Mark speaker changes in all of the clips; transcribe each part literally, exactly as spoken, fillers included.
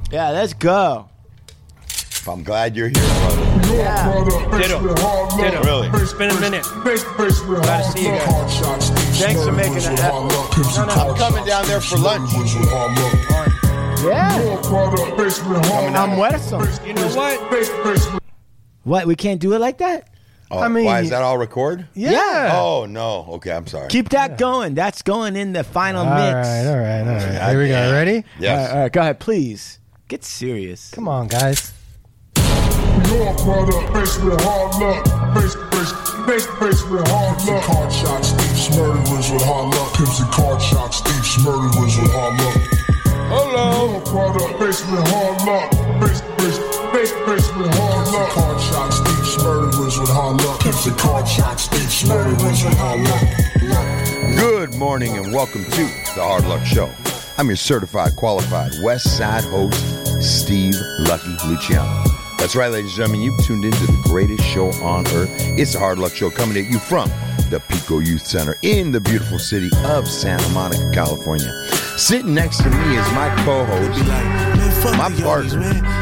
Speaker 1: Yeah, let's go.
Speaker 2: I'm glad you're here, brother.
Speaker 1: Yeah.
Speaker 3: Ditto. Ditto.
Speaker 2: Really?
Speaker 3: It's been a minute. Glad to see you guys.
Speaker 1: Thanks for making an effort. No, no.
Speaker 2: I'm coming down there for lunch.
Speaker 1: Yeah. I'm Weston.
Speaker 3: You know what?
Speaker 1: What? We can't do it like that?
Speaker 2: Oh,
Speaker 4: I mean-
Speaker 2: why is that all record?
Speaker 4: Yeah.
Speaker 2: Oh no. Okay, I'm sorry.
Speaker 1: Keep that going. That's going in the final
Speaker 4: All
Speaker 1: mix.
Speaker 4: right, all right, all right. Here we go. Ready?
Speaker 2: Yes.
Speaker 1: All right, all right, go ahead, please. Get serious.
Speaker 4: Come on, guys.
Speaker 5: Your product, face with hard luck. Face, face, face, face with hard luck. Card shots, thieves, murderers with hard luck. Pimps and card shots, thieves, murderers with hard luck. Hello. Your product, face with hard luck. Face, face, face, face with hard luck. Card shots, thieves, murderers with hard luck. Pimps and card shots, thieves, murderers with hard luck.
Speaker 2: Good morning and welcome to the Hard Luck Show. I'm your certified, qualified West Side host, Steve Lucky Luciano. That's right, ladies and gentlemen, you've tuned into the greatest show on earth. It's the Hard Luck Show coming at you from the Pico Youth Center in the beautiful city of Santa Monica, California. Sitting next to me is my co-host, my partner.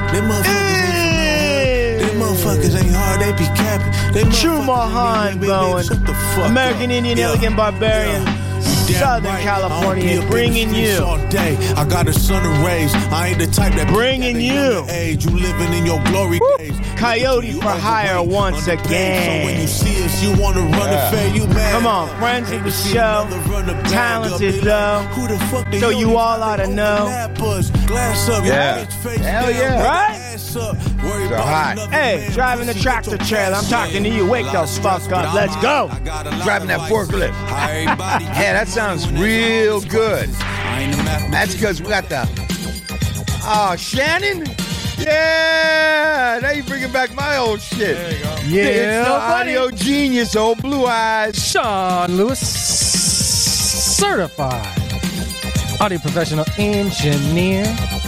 Speaker 6: Them motherfuckers ain't hard, they be capping.
Speaker 1: True Mohan going. American Indian, Elegant Barbarian. Southern California, bringing you.
Speaker 6: I got a son to raise. I ain't the type that
Speaker 1: Bringing you.
Speaker 6: age. You living in your glory days.
Speaker 1: Coyote for hire once
Speaker 6: So when you
Speaker 1: again.
Speaker 6: see us, you wanna run
Speaker 2: Yeah.
Speaker 6: the fair, you mad.
Speaker 1: Come on, friends of the show. Talented though.
Speaker 6: Who the fuck they
Speaker 1: So
Speaker 6: know
Speaker 1: you
Speaker 6: they
Speaker 1: all oughta
Speaker 6: open
Speaker 1: know.
Speaker 6: lap us. Glass up, your
Speaker 2: Yeah.
Speaker 6: bitch face
Speaker 2: Hell
Speaker 6: down,
Speaker 2: yeah.
Speaker 1: Right?
Speaker 6: ass up. Worry
Speaker 2: They're
Speaker 6: about
Speaker 2: hot.
Speaker 6: another
Speaker 1: Hey,
Speaker 6: man.
Speaker 1: driving the
Speaker 6: Pussy,
Speaker 1: tractor
Speaker 6: get your
Speaker 1: trailer. I'm
Speaker 6: cash
Speaker 1: talking to
Speaker 6: in.
Speaker 1: you. Wake
Speaker 6: A
Speaker 1: the
Speaker 6: lot of
Speaker 1: fuck
Speaker 6: stress,
Speaker 1: up.
Speaker 6: but
Speaker 1: Let's
Speaker 6: I'm
Speaker 1: go.
Speaker 6: high. I got a lot
Speaker 2: Driving
Speaker 6: of
Speaker 2: that
Speaker 6: vices.
Speaker 2: forklift.
Speaker 6: How everybody
Speaker 2: Yeah, that sounds real good.
Speaker 6: I ain't a mathematician.
Speaker 2: That's because we got the... Oh, Shannon? Yeah! Now you bringing back my old shit.
Speaker 3: There you go.
Speaker 1: Yeah,
Speaker 2: It's the
Speaker 1: buddy.
Speaker 2: audio genius, old blue eyes.
Speaker 4: Sean Lewis, certified audio professional engineer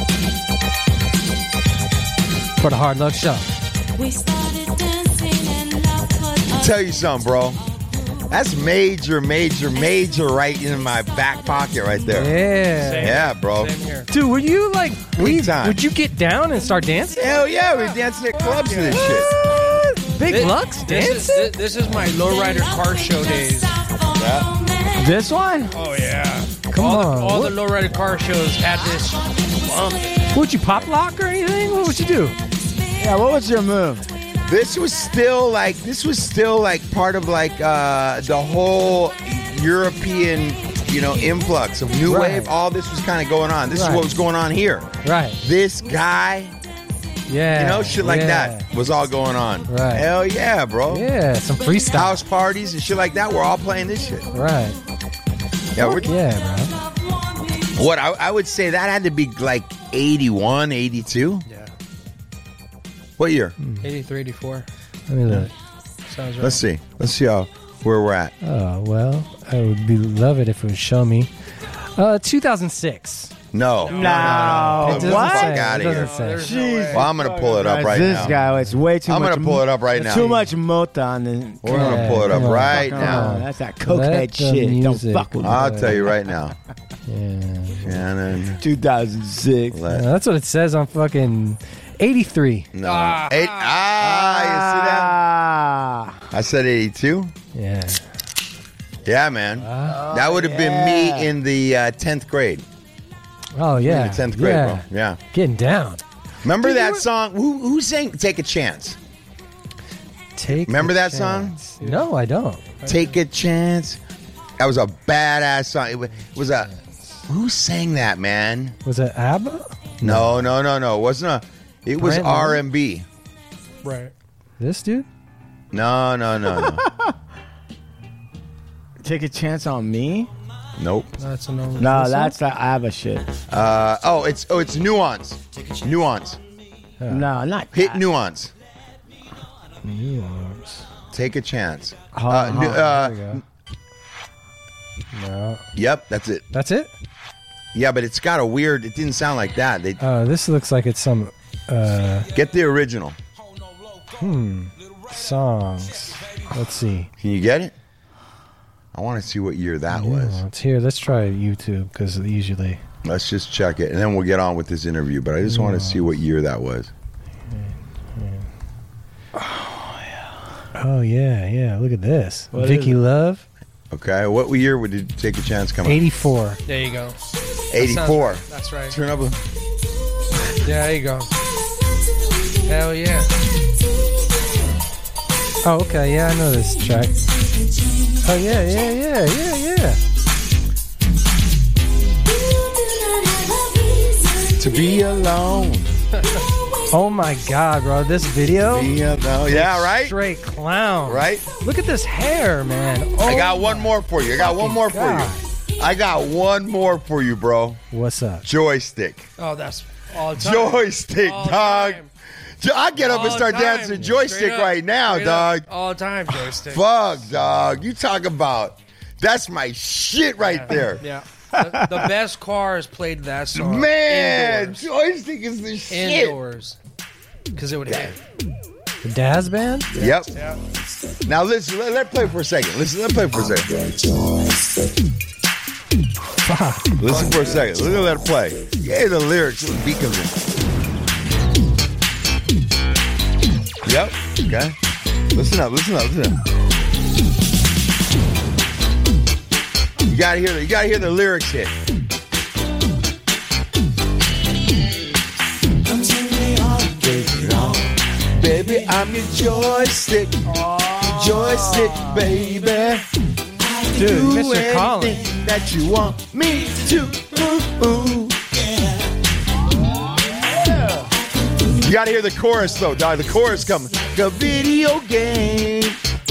Speaker 4: for the Hard Luck Show.
Speaker 7: We started dancing and love put us
Speaker 2: Tell you something, bro. That's major, major, major right in my back pocket right there.
Speaker 4: Yeah.
Speaker 3: Same.
Speaker 2: Yeah, bro.
Speaker 3: Same here.
Speaker 4: Dude, were you like, were you-
Speaker 2: time.
Speaker 4: would you get down and start dancing?
Speaker 2: Hell yeah, we're dancing at clubs and this shit.
Speaker 4: What? Big
Speaker 3: This-
Speaker 4: Lux
Speaker 3: This is,
Speaker 4: dancing?
Speaker 3: this, this is my lowrider car show days.
Speaker 1: This one?
Speaker 3: Oh, yeah.
Speaker 4: Come
Speaker 3: all
Speaker 4: on.
Speaker 3: The, all
Speaker 4: What-
Speaker 3: the lowrider car shows had this bumping.
Speaker 4: Would you pop lock or anything? What would you do?
Speaker 1: Yeah, what was your move?
Speaker 2: This was still like this was still like part of like uh, the whole European, you know, influx of new
Speaker 4: Right.
Speaker 2: wave. All this was kind of going on. This
Speaker 4: Right.
Speaker 2: is what was going on here.
Speaker 4: Right.
Speaker 2: This guy,
Speaker 4: Yeah.
Speaker 2: you know, shit like
Speaker 4: yeah.
Speaker 2: that was all going on.
Speaker 4: Right.
Speaker 2: Hell yeah, bro.
Speaker 4: Yeah, some freestyle.
Speaker 2: House parties and shit like that. We're all playing this shit.
Speaker 4: Right.
Speaker 2: Yeah, we're,
Speaker 4: Yeah, bro.
Speaker 2: what I, I would say that had to be like eighty-one, eighty-two.
Speaker 3: Yeah.
Speaker 2: What year?
Speaker 3: eighty-three, eighty-four.
Speaker 4: Let me look.
Speaker 3: Sounds right.
Speaker 2: Let's see. Let's see how where we're at.
Speaker 4: Oh, well, I would be love it if it would show me. Uh, two thousand six.
Speaker 2: No.
Speaker 1: No.
Speaker 4: It doesn't
Speaker 2: Fuck
Speaker 4: say.
Speaker 2: outta
Speaker 4: It
Speaker 2: here.
Speaker 4: doesn't say.
Speaker 3: There's no
Speaker 1: Jeez.
Speaker 3: way.
Speaker 2: Well, I'm gonna pull it up right
Speaker 1: this
Speaker 2: now.
Speaker 1: guy, it's way too
Speaker 2: I'm
Speaker 1: much.
Speaker 2: gonna pull it up right now.
Speaker 1: Too much mota on the.
Speaker 2: We're gonna
Speaker 4: Yeah,
Speaker 2: pull it up
Speaker 4: come on.
Speaker 2: right
Speaker 1: Fuck
Speaker 2: now.
Speaker 1: on. That's that
Speaker 4: Let
Speaker 1: cokehead
Speaker 4: the
Speaker 1: shit. Don't
Speaker 4: music
Speaker 1: fuck with me.
Speaker 2: I'll tell you right now.
Speaker 4: Yeah.
Speaker 2: Shannon.
Speaker 1: two thousand six.
Speaker 4: Yeah,
Speaker 2: Let,
Speaker 4: that's what it says on fucking eighty-three.
Speaker 2: no.
Speaker 3: Ah.
Speaker 2: Eight, ah, you see that?
Speaker 1: Ah.
Speaker 2: I said eighty-two.
Speaker 4: Yeah.
Speaker 2: Yeah, man.
Speaker 4: Uh,
Speaker 2: that would have
Speaker 1: yeah.
Speaker 2: been me in the uh, tenth grade.
Speaker 4: oh, yeah.
Speaker 2: In the tenth grade,
Speaker 4: yeah.
Speaker 2: bro. Yeah.
Speaker 4: Getting down.
Speaker 2: Remember
Speaker 4: Dude, you
Speaker 2: that
Speaker 4: were-
Speaker 2: song? Who, who sang Take a Chance?
Speaker 4: Take
Speaker 2: Remember
Speaker 4: a
Speaker 2: that song?
Speaker 4: chance. No, I don't.
Speaker 2: Take a Chance. That was a badass song. It wa- it was a. Who sang that, man?
Speaker 4: Was it ABBA?
Speaker 2: No, no, no, no. It wasn't a. It was
Speaker 4: Brent
Speaker 2: R and B.
Speaker 3: Right.
Speaker 4: This dude?
Speaker 2: No, no, no, no.
Speaker 1: Take a chance on me?
Speaker 2: Nope.
Speaker 3: That's a no.
Speaker 1: No, that's the ABBA shit.
Speaker 2: Uh, oh, it's oh, it's Nuance. Nuance.
Speaker 1: No, not
Speaker 2: Hit
Speaker 1: that.
Speaker 2: Nuance.
Speaker 4: Nuance.
Speaker 2: Take a chance.
Speaker 1: Hold
Speaker 2: Uh,
Speaker 1: on,
Speaker 2: nu-
Speaker 1: hold on.
Speaker 2: uh,
Speaker 4: There we go. No.
Speaker 2: Yep, that's it.
Speaker 4: That's it?
Speaker 2: Yeah, but it's got a weird. It didn't sound like that. They
Speaker 4: Oh, this looks like it's some uh,
Speaker 2: get the original.
Speaker 4: hmm songs. Let's see.
Speaker 2: Can you get it? I want to see what year that was.
Speaker 4: Nuance. Here, let's try YouTube because usually.
Speaker 2: Let's just check it, and then we'll get on with this interview. But I just want to see what year that was.
Speaker 4: Oh yeah, yeah. Look at this.
Speaker 1: What
Speaker 4: Vicky
Speaker 1: is it?
Speaker 4: Love,
Speaker 2: Okay, what year would you take a chance coming?
Speaker 4: eighty-four.
Speaker 8: There you go.
Speaker 2: eighty-four.
Speaker 8: That's right.
Speaker 2: Turn up. A-
Speaker 8: Yeah, there you go. Hell yeah.
Speaker 4: Oh, okay. Yeah, I know this track. Oh yeah, yeah, yeah, yeah, yeah.
Speaker 2: to be alone.
Speaker 4: Oh my God, bro! This video.
Speaker 2: Be alone. Yeah, right.
Speaker 4: Straight clown.
Speaker 2: Right.
Speaker 4: Look at this hair, man. Oh,
Speaker 2: I got one more for you. I got one more for
Speaker 4: God.
Speaker 2: you. I got one more for you, bro.
Speaker 4: What's up?
Speaker 2: Joystick.
Speaker 8: Oh, that's all the time.
Speaker 2: Joystick,
Speaker 8: All the
Speaker 2: dog.
Speaker 8: time.
Speaker 2: Jo- I get up
Speaker 8: All
Speaker 2: and start
Speaker 8: the time.
Speaker 2: dancing to joystick
Speaker 8: Straight up.
Speaker 2: right now,
Speaker 8: Straight
Speaker 2: dog.
Speaker 8: up. All the time, joystick.
Speaker 2: Fuck, dog. You talk about that's my shit right there.
Speaker 8: Yeah. The, the best cars played that song.
Speaker 2: Man,
Speaker 8: Indoors.
Speaker 2: joystick is the shit.
Speaker 8: Indoors. Because it would hit.
Speaker 4: The Daz Band?
Speaker 2: Yep.
Speaker 8: Yeah.
Speaker 2: Now listen, let, let play for a second. Listen, let play for a second.
Speaker 4: Fuck.
Speaker 2: Listen for a second. Look at that play. Yeah, the lyrics. The beat comes in. Yep. Okay. Listen up. Listen up. Listen up. You gotta hear the. You gotta hear the lyrics hit. Baby, I'm your joystick. Joystick, baby.
Speaker 4: Dude, Mister Collins.
Speaker 2: Anything that you want me to. Ooh, ooh. You gotta hear the chorus though, dog. The chorus coming. A video game.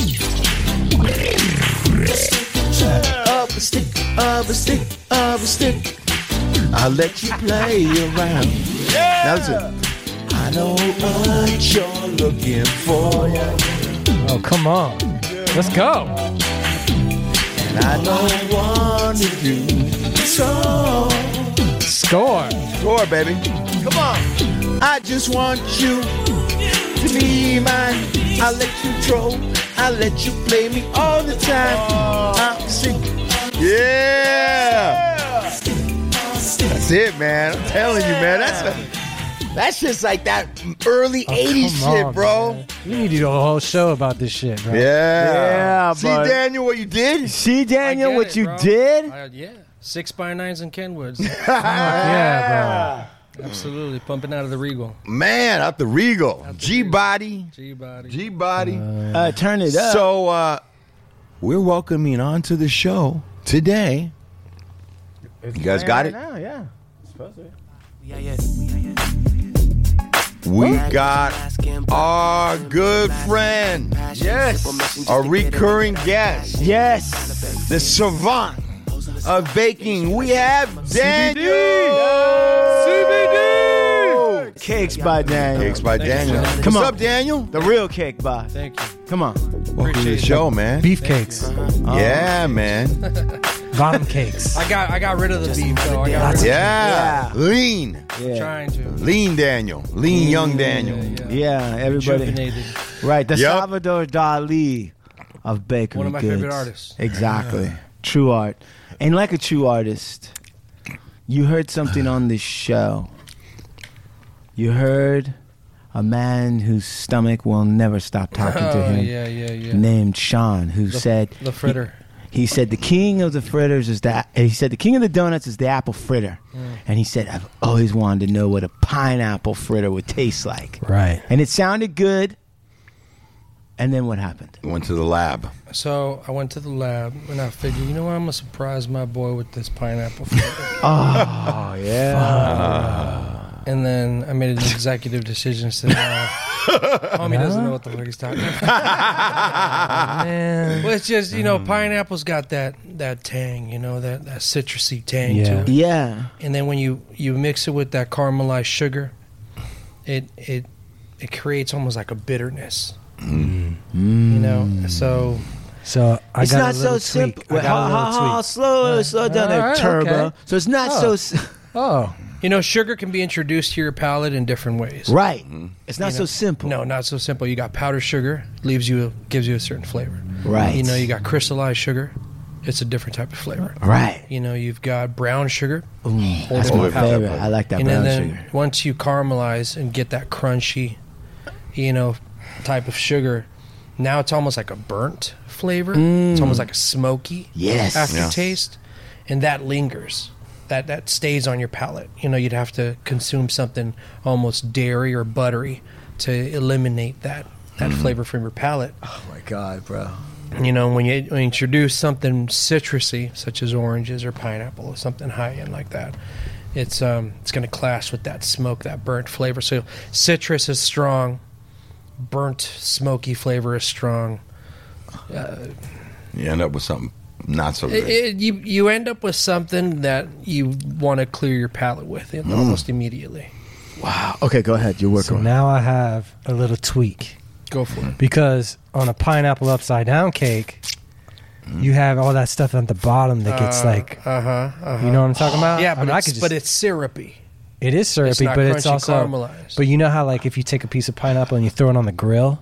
Speaker 2: Up a stick, up a stick, up a stick. I'll let you play around. Now listen. I know what you're looking for.
Speaker 4: Oh, come on. Let's go.
Speaker 2: And I don't want to do so.
Speaker 4: Score.
Speaker 2: Score, baby. Come on. I just want you to be mine. I'll let you throw. I'll let you play me all the time. I'll sing. Yeah. That's it, man. I'm telling you, man. That's a, that's just like that early
Speaker 4: Oh,
Speaker 2: eighties
Speaker 4: come
Speaker 2: shit,
Speaker 4: on,
Speaker 2: bro.
Speaker 4: man. We need to do a whole show about this shit, bro.
Speaker 2: Yeah.
Speaker 1: Yeah,
Speaker 2: See,
Speaker 1: but-
Speaker 2: Daniel, what you did?
Speaker 1: See, Daniel,
Speaker 8: I get
Speaker 1: what
Speaker 8: it,
Speaker 1: you
Speaker 8: bro.
Speaker 1: did?
Speaker 8: I, yeah. Six by nines and Kenwoods.
Speaker 4: Yeah,
Speaker 8: Absolutely. Pumping out of the Regal.
Speaker 2: Man, out the Regal.
Speaker 8: Out the
Speaker 2: G-Body.
Speaker 8: G-body.
Speaker 2: G-Body.
Speaker 1: Uh, turn it up.
Speaker 2: So, uh, we're welcoming onto the show today. You guys got it?
Speaker 1: Now, yeah.
Speaker 2: We got our good friend,
Speaker 1: Yes.
Speaker 2: a recurring guest,
Speaker 1: Yes.
Speaker 2: the savant of baking. We have Daniel.
Speaker 1: C B D. Cakes by Daniel.
Speaker 2: Cakes by
Speaker 8: Thank you,
Speaker 2: Daniel.
Speaker 8: sir.
Speaker 1: Come
Speaker 2: What's
Speaker 1: on.
Speaker 2: up, Daniel?
Speaker 1: The real cake by.
Speaker 8: Thank you.
Speaker 1: Come on.
Speaker 2: Welcome to the
Speaker 8: Appreciate
Speaker 2: show, man.
Speaker 4: Beefcakes.
Speaker 2: Yeah, man.
Speaker 4: Bottom cakes.
Speaker 8: I got I got rid of the beef though. I got rid of
Speaker 2: Yeah. Lean.
Speaker 1: Yeah.
Speaker 8: trying to.
Speaker 2: Lean Daniel. Lean young Daniel.
Speaker 8: Yeah,
Speaker 1: Yeah, everybody.
Speaker 8: Rejuvenated.
Speaker 1: Right. The
Speaker 2: Yep.
Speaker 1: Salvador Dali of bakery
Speaker 8: One of my
Speaker 1: goods.
Speaker 8: favorite artists.
Speaker 1: Exactly. True art. And like a true artist, you heard something on this show. You heard a man whose stomach will never stop talking to
Speaker 8: Oh,
Speaker 1: him,
Speaker 8: yeah, yeah, yeah.
Speaker 1: named Sean, who
Speaker 8: The-
Speaker 1: said
Speaker 8: the fritter.
Speaker 1: He, he said the king of the fritters is that. He said the king of the donuts is the apple fritter, and he said I've always wanted to know what a pineapple fritter would taste like.
Speaker 4: Right.
Speaker 1: And it sounded good. And then what happened?
Speaker 2: Went to the lab.
Speaker 8: So I went to the lab and I figured, you know what, I'm gonna surprise my boy with this pineapple fritter.
Speaker 1: Oh yeah.
Speaker 8: And then I made an executive decision. Said, uh, "Homie doesn't know what the fuck he's talking about."
Speaker 4: Man.
Speaker 8: Well, it's just you know, pineapple's got that that tang, you know, that that citrusy tang
Speaker 4: Yeah.
Speaker 8: to it.
Speaker 1: Yeah.
Speaker 8: And then when you you mix it with that caramelized sugar, it it it creates almost like a bitterness. You know, so
Speaker 4: So I
Speaker 1: It's
Speaker 4: got
Speaker 1: not
Speaker 4: a little
Speaker 1: so
Speaker 4: tweak.
Speaker 1: simple.
Speaker 4: I got a little
Speaker 1: Ha, ha, ha,
Speaker 4: tweak.
Speaker 1: slow, slow down there,
Speaker 4: All right,
Speaker 1: turbo.
Speaker 4: okay.
Speaker 1: So it's not
Speaker 4: Oh.
Speaker 1: so s-
Speaker 4: Oh.
Speaker 8: you know, sugar can be introduced to your palate in different ways.
Speaker 1: right. It's not
Speaker 8: You
Speaker 1: so
Speaker 8: know,
Speaker 1: simple.
Speaker 8: No, not so simple. You got powdered sugar, leaves you gives you a certain flavor.
Speaker 1: Right.
Speaker 8: You know, you got crystallized sugar. it's a different type of flavor.
Speaker 1: Right.
Speaker 8: You know, you've got brown sugar.
Speaker 1: Mm, that's
Speaker 8: Hold
Speaker 1: my
Speaker 8: it up.
Speaker 1: favorite. I like that
Speaker 8: and
Speaker 1: brown
Speaker 8: then
Speaker 1: sugar.
Speaker 8: once you caramelize and get that crunchy, you know, type of sugar, now it's almost like a burnt flavor. It's almost like a smoky
Speaker 1: Yes.
Speaker 8: aftertaste, and that lingers. That that stays on your palate. You know, you'd have to consume something almost dairy or buttery to eliminate that that flavor from your palate.
Speaker 1: Oh my God, bro.
Speaker 8: You know, when you, when you introduce something citrusy, such as oranges or pineapple or something high end like that, it's um it's going to clash with that smoke, that burnt flavor. So citrus is strong, burnt smoky flavor is strong. Uh,
Speaker 2: You end up with something not so good.
Speaker 8: it, it, you you end up with something that you want to clear your palate with
Speaker 2: Mm.
Speaker 8: almost immediately.
Speaker 1: Wow. Okay, go ahead. You're working
Speaker 4: So
Speaker 1: on it.
Speaker 4: now I have a little tweak.
Speaker 8: Go for it.
Speaker 4: Because on a pineapple upside down cake, you have all that stuff at the bottom that gets like,
Speaker 8: uh huh, uh-huh.
Speaker 4: you know what I'm talking about?
Speaker 8: Yeah,
Speaker 4: I
Speaker 8: but
Speaker 4: mean, I
Speaker 8: it's,
Speaker 4: could just,
Speaker 8: but it's syrupy.
Speaker 4: it is syrupy,
Speaker 8: it's not
Speaker 4: but it's
Speaker 8: crunchy
Speaker 4: also
Speaker 8: caramelized.
Speaker 4: But you know how like if you take a piece of pineapple and you throw it on the grill,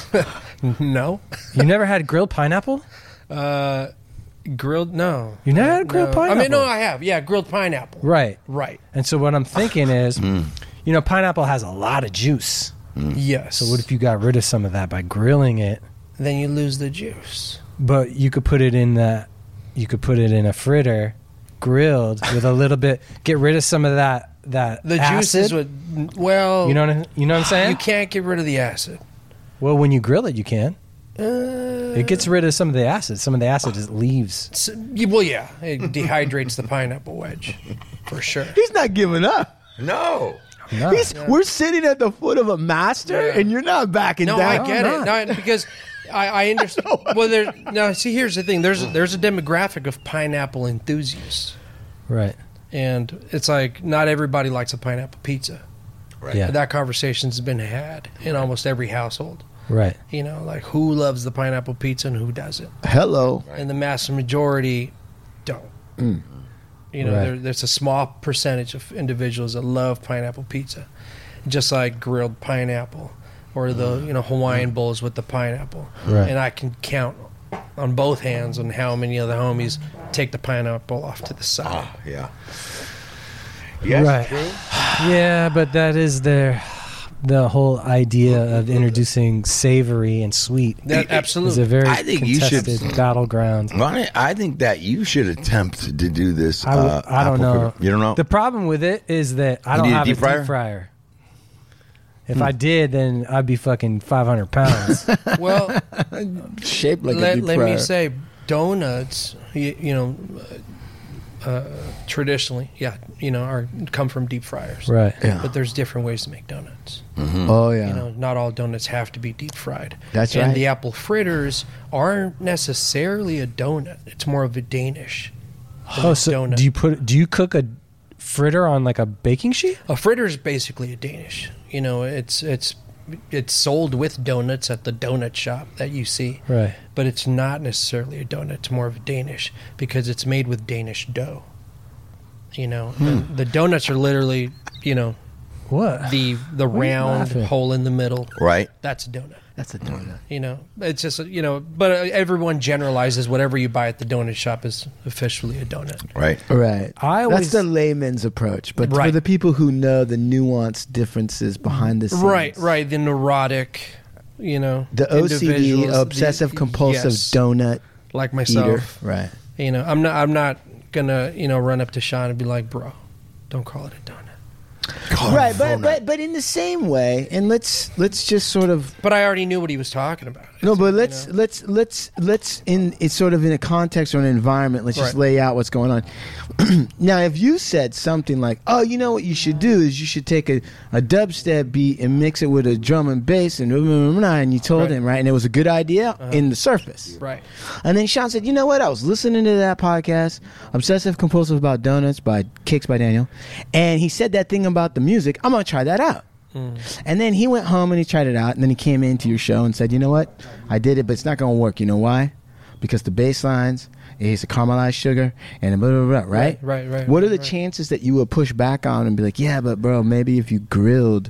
Speaker 8: No,
Speaker 4: you never had grilled pineapple?
Speaker 8: uh, grilled. No,
Speaker 4: You never had grilled
Speaker 8: no. I mean, no,
Speaker 4: pineapple?
Speaker 8: I have. Yeah, grilled pineapple.
Speaker 4: Right.
Speaker 8: Right.
Speaker 4: And so what I'm thinking is, you know, pineapple has a lot of juice.
Speaker 8: Yes.
Speaker 4: So what if you got rid of some of that by grilling it?
Speaker 8: Then you lose the juice.
Speaker 4: But you could put it in that, you could put it in a fritter, grilled with a little bit. Get rid of some of that that
Speaker 8: The
Speaker 4: acid.
Speaker 8: juice is what. Well,
Speaker 4: You know what I- you know what I'm saying?
Speaker 8: you can't get rid of the acid.
Speaker 4: Well, when you grill it, you can.
Speaker 8: Uh,
Speaker 4: It gets rid of some of the acid. Some of the acid just leaves.
Speaker 8: s- you- well, yeah, it dehydrates the pineapple wedge for sure.
Speaker 1: He's not giving up.
Speaker 2: No.
Speaker 4: No.
Speaker 1: He's, We're sitting at the foot of a master,
Speaker 8: Yeah.
Speaker 1: and you're not backing
Speaker 8: No,
Speaker 1: down.
Speaker 8: I get
Speaker 4: I'm
Speaker 8: it.
Speaker 4: not.
Speaker 8: No, because I, I understand. Well, there. Now, see, here's the thing. There's there's a demographic of pineapple enthusiasts,
Speaker 4: Right.
Speaker 8: and it's like not everybody likes a pineapple pizza.
Speaker 2: Right.
Speaker 4: Yeah.
Speaker 8: That conversation's been had in almost every household.
Speaker 4: Right.
Speaker 8: You know, like who loves the pineapple pizza and who doesn't,
Speaker 1: Hello.
Speaker 8: and the mass majority don't. You know,
Speaker 4: Right.
Speaker 8: there, there's a small percentage of individuals that love pineapple pizza, just like grilled pineapple or the you know Hawaiian bowls with the pineapple.
Speaker 4: Right.
Speaker 8: And I can count on both hands on how many of the homies take the pineapple off to the side.
Speaker 2: Ah, yeah. Yes,
Speaker 4: Right.
Speaker 2: true.
Speaker 4: Yeah, but that is their the whole idea of introducing savory and sweet
Speaker 8: That
Speaker 4: is
Speaker 8: absolutely.
Speaker 4: a very
Speaker 2: I think you should-
Speaker 4: contested battleground.
Speaker 2: Ronnie, I think that you should attempt to do this.
Speaker 4: I, w-
Speaker 2: uh,
Speaker 4: I don't
Speaker 2: apple
Speaker 4: know.
Speaker 2: fritter. You don't know?
Speaker 4: The problem with it is that I
Speaker 2: You
Speaker 4: don't
Speaker 2: need a
Speaker 4: have
Speaker 2: deep
Speaker 4: a
Speaker 2: fryer?
Speaker 4: deep fryer. If
Speaker 2: Hmm.
Speaker 4: I did, then I'd be fucking five hundred pounds.
Speaker 8: Well,
Speaker 1: Shaped like a
Speaker 8: let,
Speaker 1: deep
Speaker 8: let me
Speaker 1: fryer.
Speaker 8: say, donuts. You, you know, uh, uh, traditionally, yeah, you know, are come from deep fryers.
Speaker 4: Right.
Speaker 1: Yeah.
Speaker 8: But there's different ways to make donuts.
Speaker 1: Oh yeah.
Speaker 8: You know, not all donuts have to be deep fried.
Speaker 1: That's
Speaker 8: and
Speaker 1: right.
Speaker 8: the apple fritters aren't necessarily a donut. It's more of a Danish.
Speaker 4: Oh, so
Speaker 8: donut.
Speaker 4: do you put do you cook a fritter on like a baking sheet?
Speaker 8: A fritter is basically a Danish. You know, it's it's it's sold with donuts at the donut shop that you see.
Speaker 4: Right.
Speaker 8: But it's not necessarily a donut. It's more of a Danish because it's made with Danish dough. You know,
Speaker 4: Hmm.
Speaker 8: and the donuts are literally, you know,
Speaker 4: What?
Speaker 8: the the
Speaker 4: Why are you
Speaker 8: round
Speaker 4: laughing?
Speaker 8: hole in the middle.
Speaker 2: Right.
Speaker 8: That's a donut.
Speaker 1: That's a donut.
Speaker 8: You know, it's just, you know, but everyone generalizes whatever you buy at the donut shop is officially a donut.
Speaker 2: Right.
Speaker 1: Right.
Speaker 4: I
Speaker 1: That's
Speaker 4: always-
Speaker 1: the layman's approach. But for
Speaker 8: Right.
Speaker 1: the people who know the nuanced differences behind the scenes.
Speaker 8: Right, right. The neurotic, you know,
Speaker 1: The O C D,
Speaker 8: individuals, the-
Speaker 1: obsessive compulsive
Speaker 8: yes,
Speaker 1: donut
Speaker 8: like
Speaker 1: eater.
Speaker 8: myself.
Speaker 1: Right.
Speaker 8: You know, I'm not, I'm not gonna, you know, run up to Sean and be like, bro, don't call it a donut.
Speaker 1: Right, but, but but in the same way, and let's let's just sort of
Speaker 8: But I already knew what he was talking about.
Speaker 1: no,
Speaker 8: It's,
Speaker 1: but
Speaker 8: you
Speaker 1: let's
Speaker 8: know,
Speaker 1: let's let's let's in it's sort of in a context or an environment. Let's just
Speaker 8: Right.
Speaker 1: lay out what's going on. Now, if you said something like, "Oh, you know what you should do is you should take a, a dubstep beat and mix it with a drum and bass," and and you told
Speaker 8: Right.
Speaker 1: him right, and it was a good idea in the surface,
Speaker 8: right.
Speaker 1: and then Sean said, "You know what? I was listening to that podcast, Obsessive Compulsive About Donuts by Kicks by Daniel, and he said that thing about the music. I'm gonna try that out." And then he went home and he tried it out, and then he came into your show and said, "You know what? I did it, but it's not gonna work. You know why? Because the bass lines is a caramelized sugar and blah, blah, blah, right?
Speaker 8: Right, right, right,
Speaker 1: What are the
Speaker 8: right.
Speaker 1: chances that you would push back on and be like, yeah, but bro, maybe if you grilled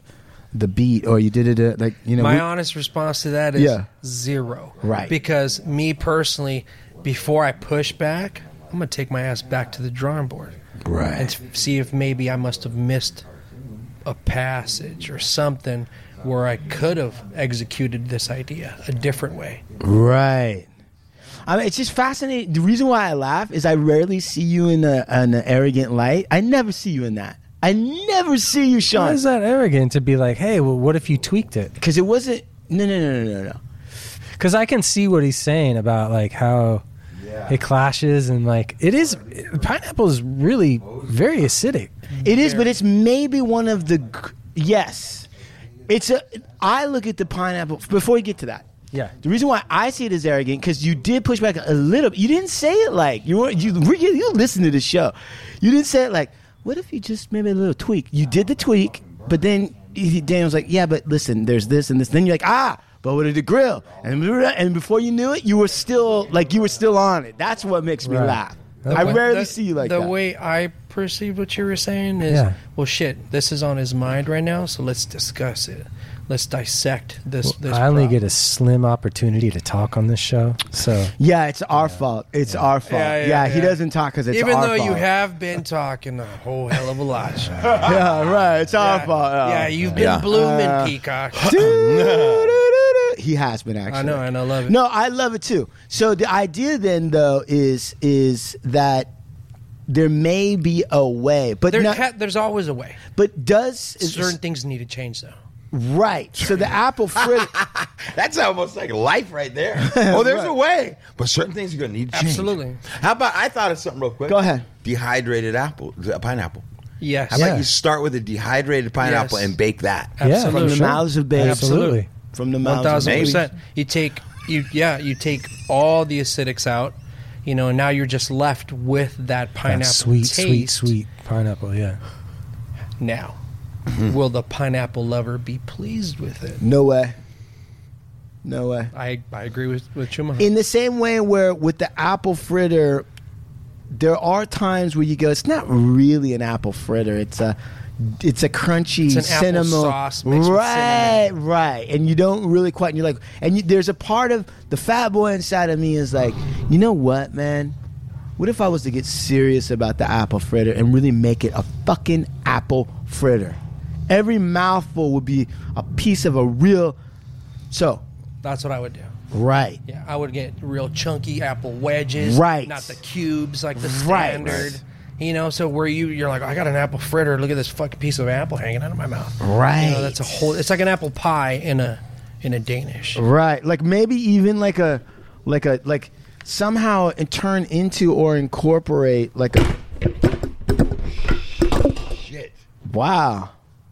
Speaker 1: the beat, or you did it uh, like you know.
Speaker 8: My
Speaker 1: we-
Speaker 8: honest response to that is
Speaker 1: Yeah.
Speaker 8: zero.
Speaker 1: Right.
Speaker 8: Because me personally, before I push back, I'm gonna take my ass back to the drawing board.
Speaker 1: Right.
Speaker 8: And s- see if maybe I must have missed a passage or something where I could have executed this idea a different way.
Speaker 1: Right. I mean, it's just fascinating. The reason why I laugh is I rarely see you in a, in an arrogant light. I never see you in that. I never see you,
Speaker 4: Why
Speaker 1: Sean.
Speaker 4: is that arrogant to be like, hey, well, what if you tweaked it?
Speaker 1: Because it wasn't. No, no, no, no, no, no.
Speaker 4: Because I can see what he's saying about like how it clashes and like it is. Pineapple is really very acidic.
Speaker 1: It is, but it's maybe one of the. g- Yes, it's a. I look at the pineapple before we get to that.
Speaker 4: Yeah.
Speaker 1: The reason why I see it as arrogant because you did push back a little. You didn't say it like you were. You you, you listen to the show. You didn't say it like, what if you just maybe a little tweak? You did the tweak, but then he, Daniel's like, yeah, but listen, there's this and this. Then you're like, ah, but what did the grill? And and before you knew it, you were still like you were still on it. That's what makes me
Speaker 4: Right.
Speaker 1: laugh.
Speaker 4: The
Speaker 1: I
Speaker 8: way-
Speaker 1: rarely
Speaker 8: the-
Speaker 1: see you like
Speaker 8: the
Speaker 1: that.
Speaker 8: way I perceived what you were saying is,
Speaker 4: Yeah.
Speaker 8: well, shit, this is on his mind right now, so let's discuss it. Let's dissect this. this
Speaker 4: I only
Speaker 8: problem.
Speaker 4: get a slim opportunity to talk on this show, so
Speaker 1: Yeah, it's our fault. It's our fault. Yeah,
Speaker 8: Yeah, yeah,
Speaker 1: he
Speaker 8: yeah.
Speaker 1: doesn't talk because it's
Speaker 8: Even
Speaker 1: our
Speaker 8: though
Speaker 1: fault.
Speaker 8: you have been talking a whole hell of a lot, Sean.
Speaker 1: Yeah, right. It's our
Speaker 8: yeah,
Speaker 1: fault.
Speaker 8: yeah, you've been
Speaker 2: Yeah.
Speaker 8: blooming,
Speaker 1: Uh,
Speaker 8: Peacock.
Speaker 1: He has been actually.
Speaker 8: I know, and I love it.
Speaker 1: No, I love it too. So the idea then, though, is is that there may be a way, but
Speaker 8: There
Speaker 1: not,
Speaker 8: ha- there's always a way.
Speaker 1: but does is-
Speaker 8: Certain things need to change, though.
Speaker 1: right? So the apple fritter.
Speaker 2: That's almost like life right there. Oh, there's a way. But certain things are going to need to change.
Speaker 8: Absolutely.
Speaker 2: How about, I thought of something real quick.
Speaker 1: Go ahead.
Speaker 2: Dehydrated apple, uh, pineapple.
Speaker 8: Yes.
Speaker 2: How about
Speaker 4: Yeah.
Speaker 2: you start with a dehydrated pineapple
Speaker 8: Yes.
Speaker 2: and bake that?
Speaker 4: yeah,
Speaker 8: Absolutely.
Speaker 1: From the
Speaker 4: sure.
Speaker 1: mouths of babes.
Speaker 4: Absolutely.
Speaker 1: From the
Speaker 8: One
Speaker 1: mouths of
Speaker 8: thousand
Speaker 1: babes.
Speaker 8: percent. You take you yeah you take all the acidics out, you know, and now you're just left with that
Speaker 4: That
Speaker 8: pineapple
Speaker 4: sweet, sweet,
Speaker 8: taste.
Speaker 4: sweet pineapple. Yeah.
Speaker 8: Now, will the pineapple lover be pleased with it?
Speaker 1: No way. No way.
Speaker 8: I, I agree with with Chuma.
Speaker 1: In the same way where with the apple fritter, there are times where you go, it's not really an apple fritter. It's a it's a crunchy
Speaker 8: It's an apple
Speaker 1: cinnamon
Speaker 8: sauce mixed with
Speaker 1: right,
Speaker 8: cinnamon.
Speaker 1: right, and you don't really quite. And you're like, and you, there's a part of the fat boy inside of me is like, you know what, man? What if I was to get serious about the apple fritter and really make it a fucking apple fritter? Every mouthful would be a piece of a real. So
Speaker 8: That's what I would do.
Speaker 1: right.
Speaker 8: Yeah, I would get real chunky apple wedges,
Speaker 1: Right.
Speaker 8: Not the cubes like the
Speaker 1: Right.
Speaker 8: standard. You know, so where you you're like, I got an apple fritter. Look at this fucking piece of apple hanging out of my mouth.
Speaker 1: Right.
Speaker 8: You know, that's a whole. It's like an apple pie in a in a Danish.
Speaker 1: Right. Like maybe even like a like a like somehow it turn into or incorporate like a
Speaker 2: Shit.
Speaker 1: wow.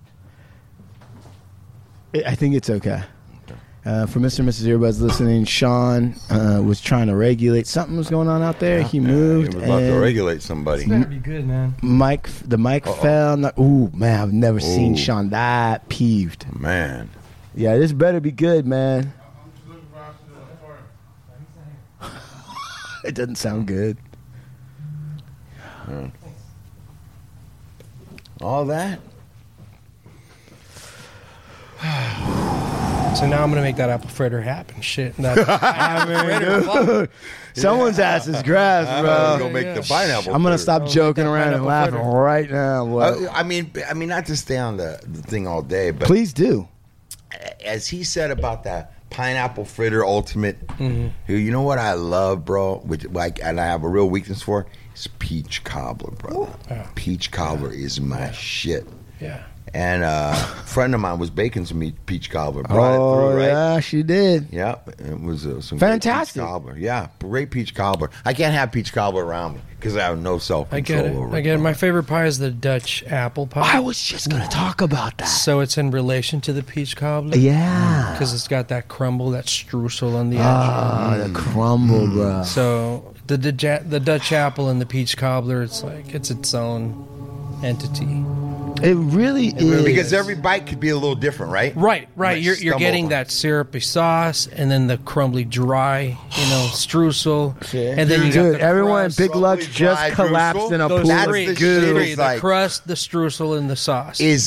Speaker 1: I I think it's okay. Uh, for Mister and Missus Earbuds listening, Sean uh, was trying to regulate. Something was going on out there. He moved.
Speaker 2: He was about to
Speaker 1: and
Speaker 2: regulate somebody.
Speaker 4: Better be good, man.
Speaker 1: Mike, the mic fell. Not, ooh, man, I've never seen
Speaker 2: Ooh.
Speaker 1: Sean that peeved.
Speaker 2: Man.
Speaker 1: Yeah, this better be good, man. It doesn't sound good.
Speaker 2: All that?
Speaker 8: So now I'm gonna make that apple fritter happen. Shit. That apple fritter, fuck.
Speaker 1: Someone's ass is grass,
Speaker 2: I'm
Speaker 1: bro.
Speaker 2: going to make
Speaker 8: yeah.
Speaker 2: the pineapple.
Speaker 1: I'm gonna
Speaker 2: fritter.
Speaker 1: stop
Speaker 8: Oh,
Speaker 1: joking
Speaker 8: make that
Speaker 1: around and
Speaker 8: pineapple
Speaker 1: laughing
Speaker 8: fritter.
Speaker 1: right now. What?
Speaker 2: Uh, I mean, I mean, not to stay on the, the thing all day, but
Speaker 1: Please do.
Speaker 2: as he said about that pineapple fritter ultimate,
Speaker 8: Mm-hmm.
Speaker 2: you know what I love, bro? Which like, and I have a real weakness for is peach cobbler, brother.
Speaker 8: Yeah.
Speaker 2: Peach cobbler is my shit.
Speaker 8: Yeah.
Speaker 2: And uh, a friend of mine was baking some meat- peach cobbler. Brought
Speaker 1: Oh
Speaker 2: it through, right?
Speaker 1: yeah, she did.
Speaker 2: Yep, it was uh, some
Speaker 1: Fantastic.
Speaker 2: great peach cobbler. Yeah, great peach cobbler. I can't have peach cobbler around me because I have no self
Speaker 8: I
Speaker 2: control
Speaker 8: get it.
Speaker 2: over
Speaker 8: I
Speaker 2: it.
Speaker 8: get it. My favorite pie is the Dutch apple pie.
Speaker 1: I was just gonna talk about that.
Speaker 8: So it's in relation to the peach cobbler.
Speaker 1: Yeah.
Speaker 8: Because it's got that crumble, that streusel on the edge.
Speaker 1: Ah, the crumble, bro.
Speaker 8: So the the, ja- the Dutch apple and the peach cobbler, it's like it's its own entity.
Speaker 1: It really is.
Speaker 2: Because every bite could be a little different, right?
Speaker 8: Right, right.
Speaker 2: Might
Speaker 8: You're you're
Speaker 2: stumble
Speaker 8: getting
Speaker 2: over.
Speaker 8: that syrupy sauce, and then the crumbly dry, you know, streusel, and then you got
Speaker 1: Dude,
Speaker 8: the
Speaker 1: everyone,
Speaker 8: crust.
Speaker 1: Big Lux
Speaker 2: Dry
Speaker 1: just
Speaker 2: Druzel.
Speaker 1: collapsed in a
Speaker 8: Those
Speaker 1: pool
Speaker 2: That's
Speaker 1: of
Speaker 8: three,
Speaker 2: the
Speaker 1: goo.
Speaker 2: shit.
Speaker 8: three,
Speaker 2: It's
Speaker 8: the
Speaker 2: like-
Speaker 8: crust, the streusel, and the sauce.
Speaker 2: Is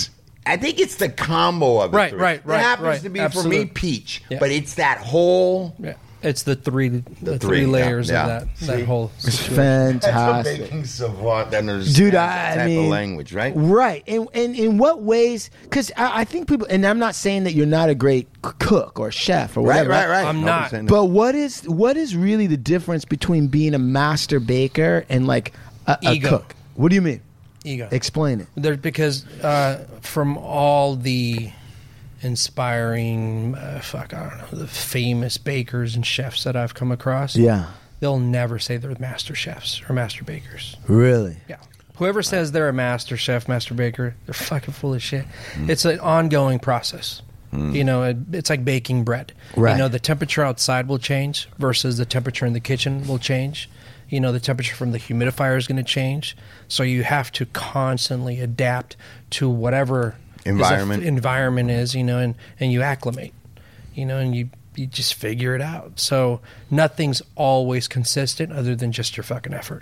Speaker 2: I think it's the combo of it.
Speaker 8: Right,
Speaker 2: three.
Speaker 8: right, right,
Speaker 2: It happens
Speaker 8: right.
Speaker 2: to be
Speaker 8: Absolutely.
Speaker 2: for me peach,
Speaker 8: Yeah.
Speaker 2: but it's that whole.
Speaker 8: Yeah. It's the three the,
Speaker 2: The
Speaker 8: three,
Speaker 2: three, yeah,
Speaker 8: layers
Speaker 2: yeah.
Speaker 8: of that
Speaker 2: See?
Speaker 8: that whole
Speaker 1: It's
Speaker 8: situation.
Speaker 2: That's a
Speaker 1: fantastic.
Speaker 2: baking savant that understands
Speaker 1: Dude,
Speaker 2: that
Speaker 1: I,
Speaker 2: type
Speaker 1: I mean,
Speaker 2: of language, right?
Speaker 1: Right. And, and in what ways? Because I, I think people, and I'm not saying that you're not a great c- cook or chef or
Speaker 2: Right,
Speaker 1: whatever.
Speaker 2: right, right.
Speaker 8: I'm
Speaker 2: Nobody's
Speaker 8: not.
Speaker 2: saying that.
Speaker 1: But what is what is really the difference between being a master baker and like a, a
Speaker 8: Ego.
Speaker 1: cook? What do you mean?
Speaker 8: Ego.
Speaker 1: Explain it.
Speaker 8: There, because uh, from all the inspiring, uh, fuck, I don't know, the famous bakers and chefs that I've come across,
Speaker 1: Yeah.
Speaker 8: they'll never say they're master chefs or master bakers.
Speaker 1: Really?
Speaker 8: Yeah. Whoever says they're a master chef, master baker, they're fucking full of shit. It's an ongoing process. You know, it, it's like baking bread.
Speaker 1: Right.
Speaker 8: You know, the temperature outside will change versus the temperature in the kitchen will change. You know, the temperature from the humidifier is going to change. So you have to constantly adapt to whatever is a-
Speaker 2: Environment.
Speaker 8: environment is, you know, and, and you acclimate, you know, and you, you just figure it out. So nothing's always consistent other than just your fucking effort.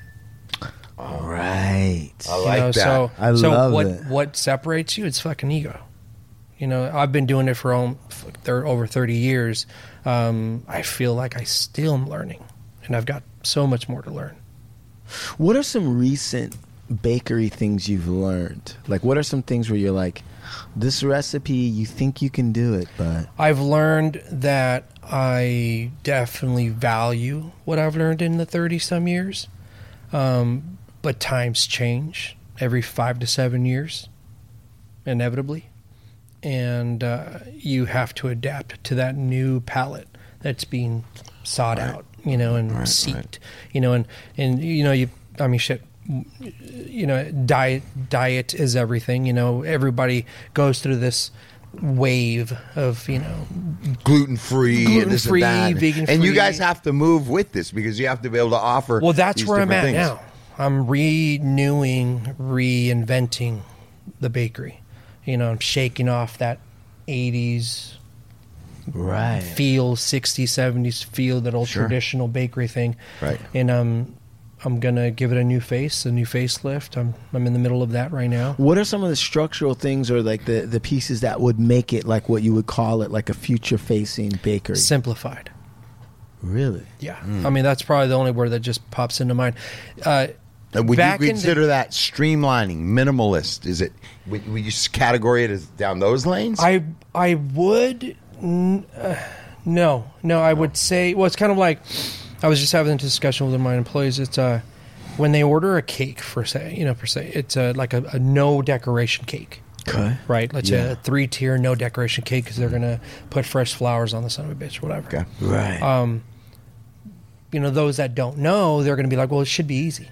Speaker 1: Right.
Speaker 2: I
Speaker 8: You
Speaker 2: like
Speaker 8: know,
Speaker 2: that.
Speaker 8: So,
Speaker 1: I
Speaker 8: so
Speaker 1: love
Speaker 8: what
Speaker 1: it.
Speaker 8: what separates you? It's fucking ego. You know, I've been doing it for um, fuck, thir- over thirty years. Um, I feel like I still am learning, and I've got so much more to learn.
Speaker 1: What are some recent bakery things you've learned? Like, what are some things where you're like, this recipe, you think you can do it, but
Speaker 8: I've learned that I definitely value what I've learned in the thirty some years, um, but times change every five to seven years, inevitably. And uh, you have to adapt to that new palette that's being sought out, you know, and
Speaker 2: Right,
Speaker 8: seeked,
Speaker 2: right.
Speaker 8: you know, and, and, you know, you, I mean, shit, you know, diet, diet is everything, you know, everybody goes through this wave of, you know,
Speaker 2: Gluten free and this and
Speaker 8: Gluten-free,
Speaker 2: that.
Speaker 8: vegan-free.
Speaker 2: And you guys have to move with this because you have to be able to offer.
Speaker 8: well, that's
Speaker 2: these
Speaker 8: where I'm at
Speaker 2: different things.
Speaker 8: now. I'm renewing, reinventing the bakery. You know, I'm shaking off that eighties
Speaker 1: right.
Speaker 8: feel, sixties, seventies feel, that old
Speaker 2: Sure.
Speaker 8: traditional bakery thing.
Speaker 2: Right.
Speaker 8: And um, I'm going to give it a new face, a new facelift. I'm I'm in the middle of that right now.
Speaker 1: What are some of the structural things or like the, the pieces that would make it like what you would call it like a future facing bakery?
Speaker 8: Simplified.
Speaker 1: Really?
Speaker 8: Yeah.
Speaker 2: Hmm.
Speaker 8: I mean, that's probably the only word that just pops into mind. Uh,
Speaker 2: Uh, Would
Speaker 8: Back
Speaker 2: you
Speaker 8: in the-
Speaker 2: consider that streamlining, minimalist? Is it? Would, would you s- categorize it as down those lanes?
Speaker 8: I I would n- uh, no no I would say, well, it's kind of like I was just having a discussion with my employees. It's uh when they order a cake for say you know per se it's uh, like a, a no decoration cake,
Speaker 1: Okay.
Speaker 8: right? Like
Speaker 1: Yeah.
Speaker 8: a three tier no decoration cake because they're gonna put fresh flowers on the son of a bitch, whatever.
Speaker 2: okay.
Speaker 1: Right.
Speaker 8: Um, you know, those that don't know, they're gonna be like, well, it should be easy.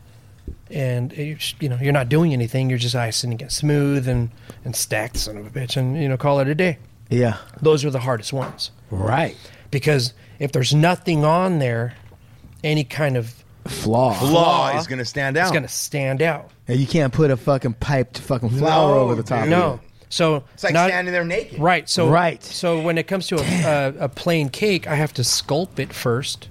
Speaker 8: And it, you know, you're not doing anything. You're just icing it smooth and and stacked, son of a bitch, and you know, call it a day.
Speaker 1: yeah.
Speaker 8: Those are the hardest ones
Speaker 1: Right.
Speaker 8: because if there's nothing on there, any kind of
Speaker 1: Flaw.
Speaker 2: Flaw is going to stand out.
Speaker 8: it's going to stand out.
Speaker 1: And you can't put a fucking piped fucking flower
Speaker 2: No,
Speaker 1: over the top.
Speaker 2: dude.
Speaker 1: of
Speaker 8: No,
Speaker 1: it.
Speaker 8: so
Speaker 2: It's like
Speaker 8: not,
Speaker 2: standing there naked.
Speaker 8: right. So
Speaker 1: Right.
Speaker 8: So when it comes to a, a, a plain cake, I have to sculpt it first,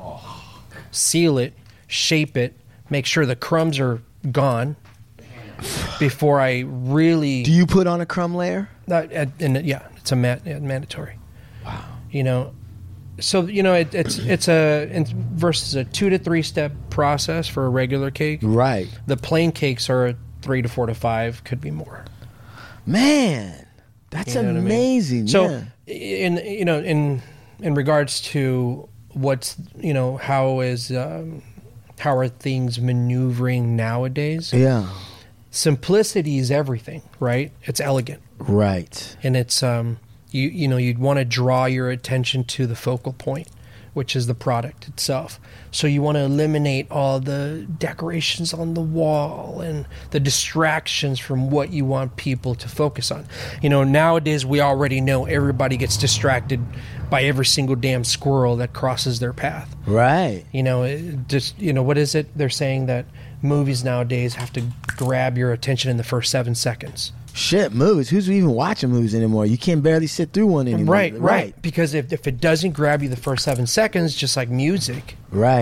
Speaker 8: seal it, shape it, make sure the crumbs are gone before I really.
Speaker 1: Do you put on a crumb layer?
Speaker 8: Not, and, and yeah, it's a mat, yeah, mandatory. Wow. You know, so you know it, it's it's a in, versus a two to three step process for a regular cake.
Speaker 1: Right.
Speaker 8: The plain cakes are a three to four to five, could be more.
Speaker 1: Man, that's
Speaker 8: You know what I mean?
Speaker 1: amazing.
Speaker 8: So,
Speaker 1: yeah.
Speaker 8: in you know, in in regards to what's you know how is um, how are things maneuvering nowadays?
Speaker 1: Yeah.
Speaker 8: Simplicity is everything, right? It's elegant.
Speaker 1: Right.
Speaker 8: And it's um you you know you'd want to draw your attention to the focal point, which is the product itself. So you want to eliminate all the decorations on the wall and the distractions from what you want people to focus on. You know, nowadays we already know everybody gets distracted by every single damn squirrel that crosses their path.
Speaker 1: Right.
Speaker 8: You know, it just you know what is it? They're saying that movies nowadays have to grab your attention in the first seven seconds.
Speaker 1: Shit, movies. Who's even watching movies anymore? You can't barely sit through one anymore.
Speaker 8: Right, right. Because if, if it doesn't grab you the first seven seconds, just like music,
Speaker 1: Right.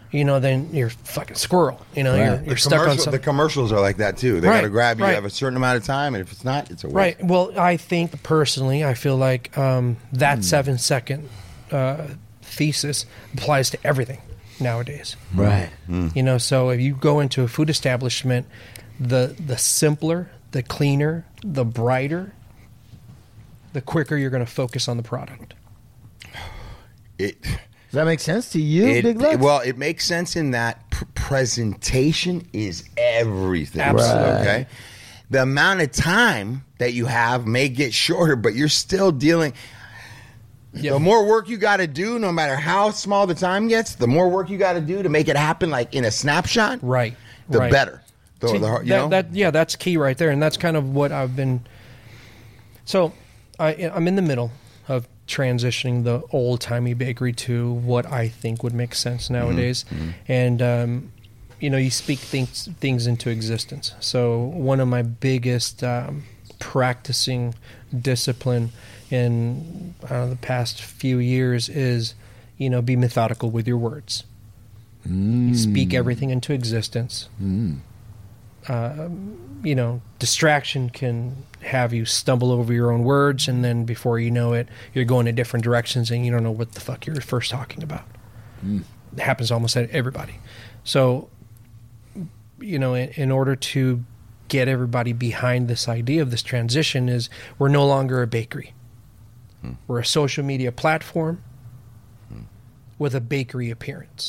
Speaker 8: you know, then you're fucking squirrel. You know,
Speaker 1: Right.
Speaker 8: you're,
Speaker 2: The
Speaker 8: you're stuck on
Speaker 2: commercial-
Speaker 8: something.
Speaker 2: The commercials are like that too. They
Speaker 8: Right,
Speaker 2: got to grab you.
Speaker 8: right.
Speaker 2: You have a certain amount of time, and if it's not, it's a waste.
Speaker 8: Right. Well, I think personally, I feel like um, that seven second uh, thesis applies to everything nowadays.
Speaker 1: Right.
Speaker 8: You know, so if you go into a food establishment, the the simpler, the cleaner, the brighter, the quicker you're going to focus on the product.
Speaker 2: It,
Speaker 1: Does that make sense to you,
Speaker 2: it,
Speaker 1: Big Lex?
Speaker 2: well, it makes sense in that pr- presentation is everything.
Speaker 8: Absolutely.
Speaker 2: Okay. The amount of time that you have may get shorter, but you're still dealing.
Speaker 8: Yeah.
Speaker 2: The more work you got to do, no matter how small the time gets, the more work you got to do to make it happen, like in a snapshot.
Speaker 8: Right.
Speaker 2: The
Speaker 8: right.
Speaker 2: better. The,
Speaker 8: See,
Speaker 2: the, you
Speaker 8: that,
Speaker 2: know?
Speaker 8: that yeah, that's key right there, and that's kind of what I've been. So, I, I'm in the middle of transitioning the old timey bakery to what I think would make sense nowadays,
Speaker 2: Mm-hmm.
Speaker 8: and um, you know, you speak things things into existence. So, one of my biggest um, practicing discipline in I don't know, the past few years is, you know, be methodical with your words. You speak everything into existence. Uh, you know, distraction can have you stumble over your own words, and then before you know it, you're going in different directions, and you don't know what the fuck you're first talking about. It happens almost to everybody. So, you know, in, in order to get everybody behind this idea of this transition, is we're no longer a bakery. We're a social media platform with a bakery appearance.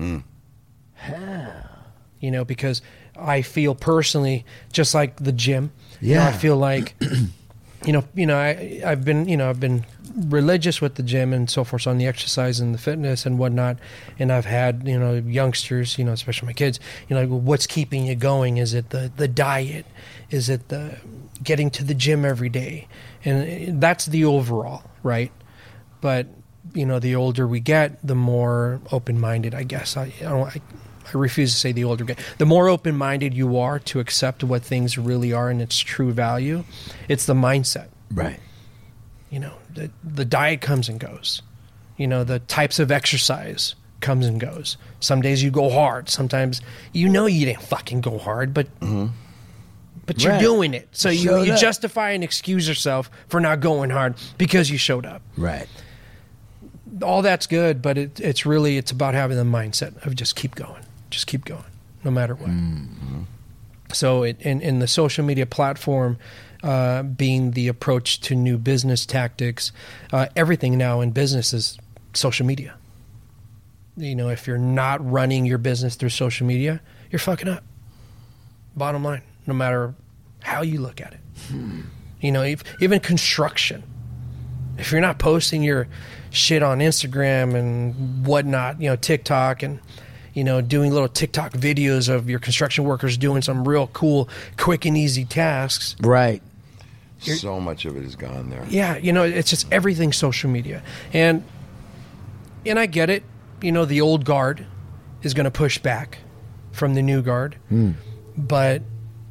Speaker 8: You know, because I feel personally, just like the gym, you know,
Speaker 1: Yeah.
Speaker 8: I feel like, you know, you know, I, I've been, you know, I've been religious with the gym and so forth, on the exercise and the fitness and whatnot. And I've had, you know, youngsters, you know, especially my kids, you know, like, well, what's keeping you going? Is it the, the diet? Is it the getting to the gym every day? And that's the overall, right? But, you know, the older we get, the more open-minded, I guess. I, I don't, I, I refuse to say the older we get. The more open-minded you are to accept what things really are and its true value, it's the mindset.
Speaker 1: Right.
Speaker 8: You know, the, the diet comes and goes. You know, the types of exercise comes and goes. Some days you go hard. Sometimes you know you didn't fucking go hard, but but you're
Speaker 1: Right.
Speaker 8: doing it. So you,
Speaker 1: Showed
Speaker 8: you
Speaker 1: up.
Speaker 8: justify and excuse yourself for not going hard because you showed up.
Speaker 1: Right.
Speaker 8: All that's good, but it, it's really, it's about having the mindset of just keep going. Just keep going, no matter what. So it, in, in the social media platform, uh, being the approach to new business tactics, uh, everything now in business is social media. You know, if you're not running your business through social media, you're fucking up. Bottom line, no matter how you look at it. You know, if, even construction. If you're not posting your shit on Instagram and whatnot, you know, TikTok, and, you know, doing little TikTok videos of your construction workers doing some real cool, quick and easy tasks.
Speaker 1: Right.
Speaker 2: So much of it is gone there.
Speaker 8: Yeah, you know, it's just everything social media. And and I get it. You know, the old guard is going to push back from the new guard. But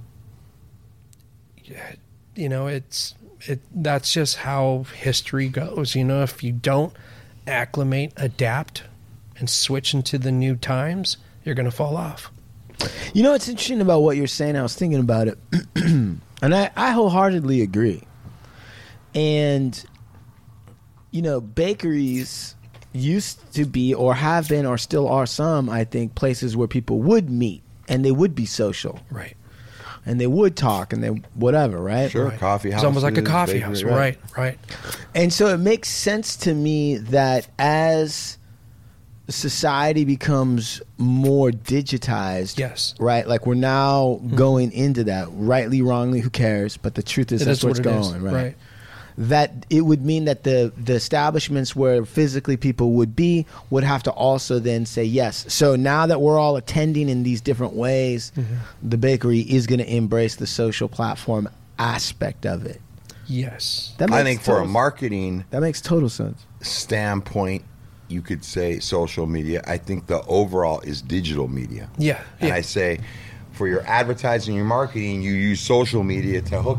Speaker 8: you know, it's it that's just how history goes. You know, if you don't acclimate, adapt, and switch into the new times, you're going to fall off.
Speaker 1: You know what's interesting about what you're saying? I was thinking about it, and I, I wholeheartedly agree. And, you know, bakeries used to be, or have been, or still are some, I think, places where people would meet and they would be social.
Speaker 8: Right.
Speaker 1: And they would talk and they whatever, right?
Speaker 2: Sure,
Speaker 8: Right.
Speaker 2: coffee house.
Speaker 8: It's almost like a coffee house. Right, right.
Speaker 1: And so it makes sense to me that as society becomes more digitized,
Speaker 8: Yes.
Speaker 1: right? Like we're now going into that, rightly, wrongly, who cares? But the truth is
Speaker 8: It
Speaker 1: that's
Speaker 8: is
Speaker 1: what's
Speaker 8: what it is,
Speaker 1: going, right?
Speaker 8: right.
Speaker 1: That it would mean that the the establishments where physically people would be would have to also then say yes. So now that we're all attending in these different ways, the bakery is going to embrace the social platform aspect of it.
Speaker 8: Yes.
Speaker 1: That
Speaker 2: I
Speaker 1: makes
Speaker 2: think for a
Speaker 1: total-
Speaker 2: marketing
Speaker 1: that makes total sense.
Speaker 2: standpoint, you could say social media. I think the overall is digital media.
Speaker 8: Yeah.
Speaker 2: And
Speaker 8: yeah.
Speaker 2: I say for your advertising, your marketing, you use social media to hook them.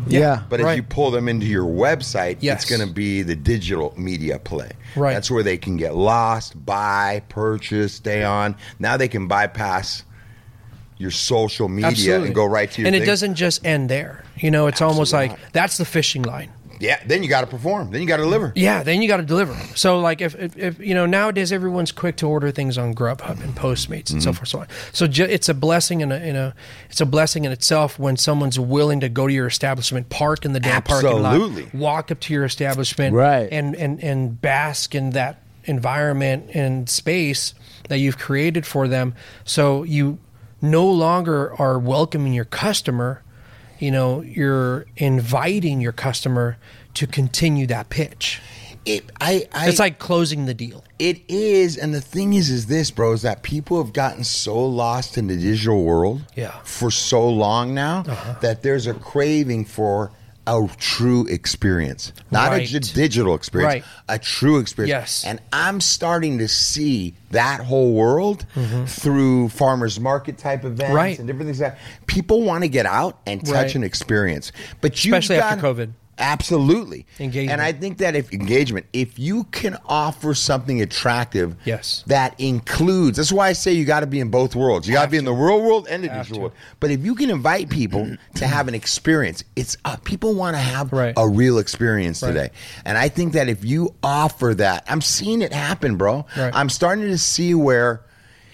Speaker 1: Yeah.
Speaker 2: But if
Speaker 8: Right.
Speaker 2: you pull them into your website,
Speaker 8: Yes.
Speaker 2: it's going to be the digital media play.
Speaker 8: Right.
Speaker 2: That's where they can get lost, buy, purchase, stay on. Now they can bypass your social media
Speaker 8: Absolutely.
Speaker 2: and go right to your
Speaker 8: And
Speaker 2: thing.
Speaker 8: it doesn't just end there. You know, it's almost
Speaker 2: Absolutely
Speaker 8: like
Speaker 2: not.
Speaker 8: that's the fishing line.
Speaker 2: Yeah, then you got to perform. Then you got to deliver.
Speaker 8: Yeah, then you got to deliver. So, like, if, if, if you know, nowadays everyone's quick to order things on Grubhub and Postmates and
Speaker 2: Mm-hmm.
Speaker 8: so forth, so on. So, ju- it's a blessing in a, in a, it's a blessing in itself when someone's willing to go to your establishment, park in the damn parking
Speaker 2: Absolutely.
Speaker 8: lot, walk up to your establishment,
Speaker 1: Right.
Speaker 8: and and and bask in that environment and space that you've created for them. So you no longer are welcoming your customer. You know, you're inviting your customer to continue that pitch.
Speaker 2: It, I, I,
Speaker 8: It's like closing the deal.
Speaker 2: It is, and the thing is, is this, bro, is that people have gotten so lost in the digital world
Speaker 8: Yeah.
Speaker 2: for so long now that there's a craving for a true experience, not
Speaker 8: Right.
Speaker 2: a j- digital experience,
Speaker 8: Right.
Speaker 2: a true experience.
Speaker 8: Yes.
Speaker 2: And I'm starting to see that whole world through farmers market type events
Speaker 8: Mm-hmm. Right.
Speaker 2: and different things. That people want to get out and touch
Speaker 8: Right.
Speaker 2: an experience, but you
Speaker 8: Especially after COVID.
Speaker 2: Absolutely.
Speaker 8: Engagement.
Speaker 2: And I think that if engagement, if you can offer something attractive
Speaker 8: Yes.
Speaker 2: that includes, that's why I say you got to be in both worlds. You got to be in the real world and the
Speaker 8: Have
Speaker 2: digital
Speaker 8: to.
Speaker 2: world. But if you can invite people to have an experience, it's uh, people want to have
Speaker 8: Right.
Speaker 2: a real experience
Speaker 8: Right.
Speaker 2: today. And I think that if you offer that, I'm seeing it happen, bro.
Speaker 8: Right.
Speaker 2: I'm starting to see where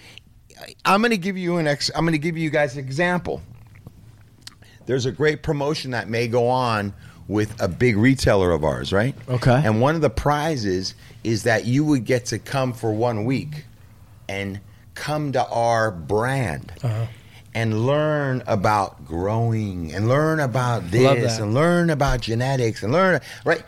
Speaker 2: I'm going to give you an ex, I'm going to give you guys an example. There's a great promotion that may go on with a big retailer of ours, right?
Speaker 1: Okay.
Speaker 2: And one of the prizes is that you would get to come for one week and come to our brand
Speaker 8: Uh-huh.
Speaker 2: and learn about growing and learn about
Speaker 8: Love
Speaker 2: this
Speaker 8: that.
Speaker 2: and learn about genetics and learn, right?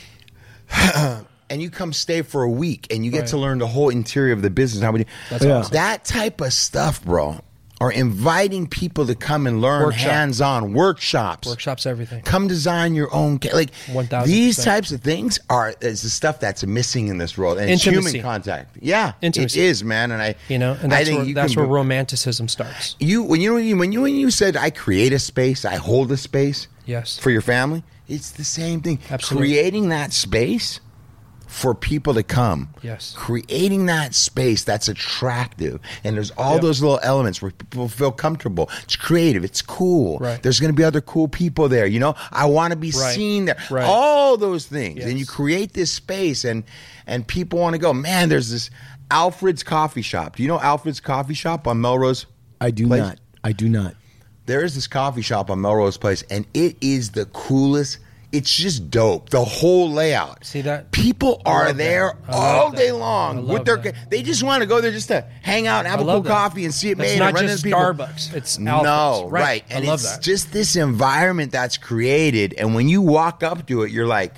Speaker 2: And you come stay for a week and you get
Speaker 8: Right.
Speaker 2: to learn the whole interior of the business. How we,
Speaker 8: That's
Speaker 1: Yeah.
Speaker 8: awesome.
Speaker 2: that type of stuff, bro, or inviting people to come and learn
Speaker 8: Workshop.
Speaker 2: hands-on workshops.
Speaker 8: Workshops, everything.
Speaker 2: Come design your own ca- like
Speaker 8: one thousand
Speaker 2: these
Speaker 8: percent.
Speaker 2: types of things are is the stuff that's missing in this world, and
Speaker 8: Intimacy.
Speaker 2: it's human contact. Yeah,
Speaker 8: Intimacy.
Speaker 2: it is, man. And I,
Speaker 8: You know, and
Speaker 2: I
Speaker 8: that's
Speaker 2: think
Speaker 8: where,
Speaker 2: you
Speaker 8: that's
Speaker 2: can
Speaker 8: where
Speaker 2: go-
Speaker 8: romanticism starts.
Speaker 2: you when you when you when you when you said I create a space, I hold a space.
Speaker 8: Yes.
Speaker 2: For your family, it's the same thing.
Speaker 8: Absolutely.
Speaker 2: Creating that space for people to come.
Speaker 8: Yes.
Speaker 2: Creating that space that's attractive. And there's all
Speaker 8: Yep.
Speaker 2: those little elements where people feel comfortable. It's creative. It's cool.
Speaker 8: Right.
Speaker 2: There's going to be other cool people there. You know, I want to be
Speaker 8: Right.
Speaker 2: seen there.
Speaker 8: Right.
Speaker 2: All those things. And
Speaker 8: Yes.
Speaker 2: you create this space and and people want to go, man, there's this Alfred's Coffee Shop. Do you know Alfred's Coffee Shop on Melrose?
Speaker 1: I do
Speaker 2: Place?
Speaker 1: not. I do not.
Speaker 2: There is this coffee shop on Melrose Place, and it is the coolest. It's just dope. The whole layout.
Speaker 8: See that?
Speaker 2: People
Speaker 8: I
Speaker 2: are
Speaker 8: love
Speaker 2: there
Speaker 8: that. I love
Speaker 2: all
Speaker 8: that.
Speaker 2: day
Speaker 8: I
Speaker 2: long
Speaker 8: love
Speaker 2: with their.
Speaker 8: that.
Speaker 2: They just want to go there just to hang out and have
Speaker 8: I
Speaker 2: a cool
Speaker 8: love that.
Speaker 2: coffee and see it
Speaker 8: It's
Speaker 2: made.
Speaker 8: not
Speaker 2: and run
Speaker 8: just
Speaker 2: into people.
Speaker 8: Starbucks. It's
Speaker 2: no,
Speaker 8: Alfred's.
Speaker 2: right.
Speaker 8: Right.
Speaker 2: And
Speaker 8: I love
Speaker 2: it's
Speaker 8: that.
Speaker 2: just this environment that's created, and when you walk up to it, you're like,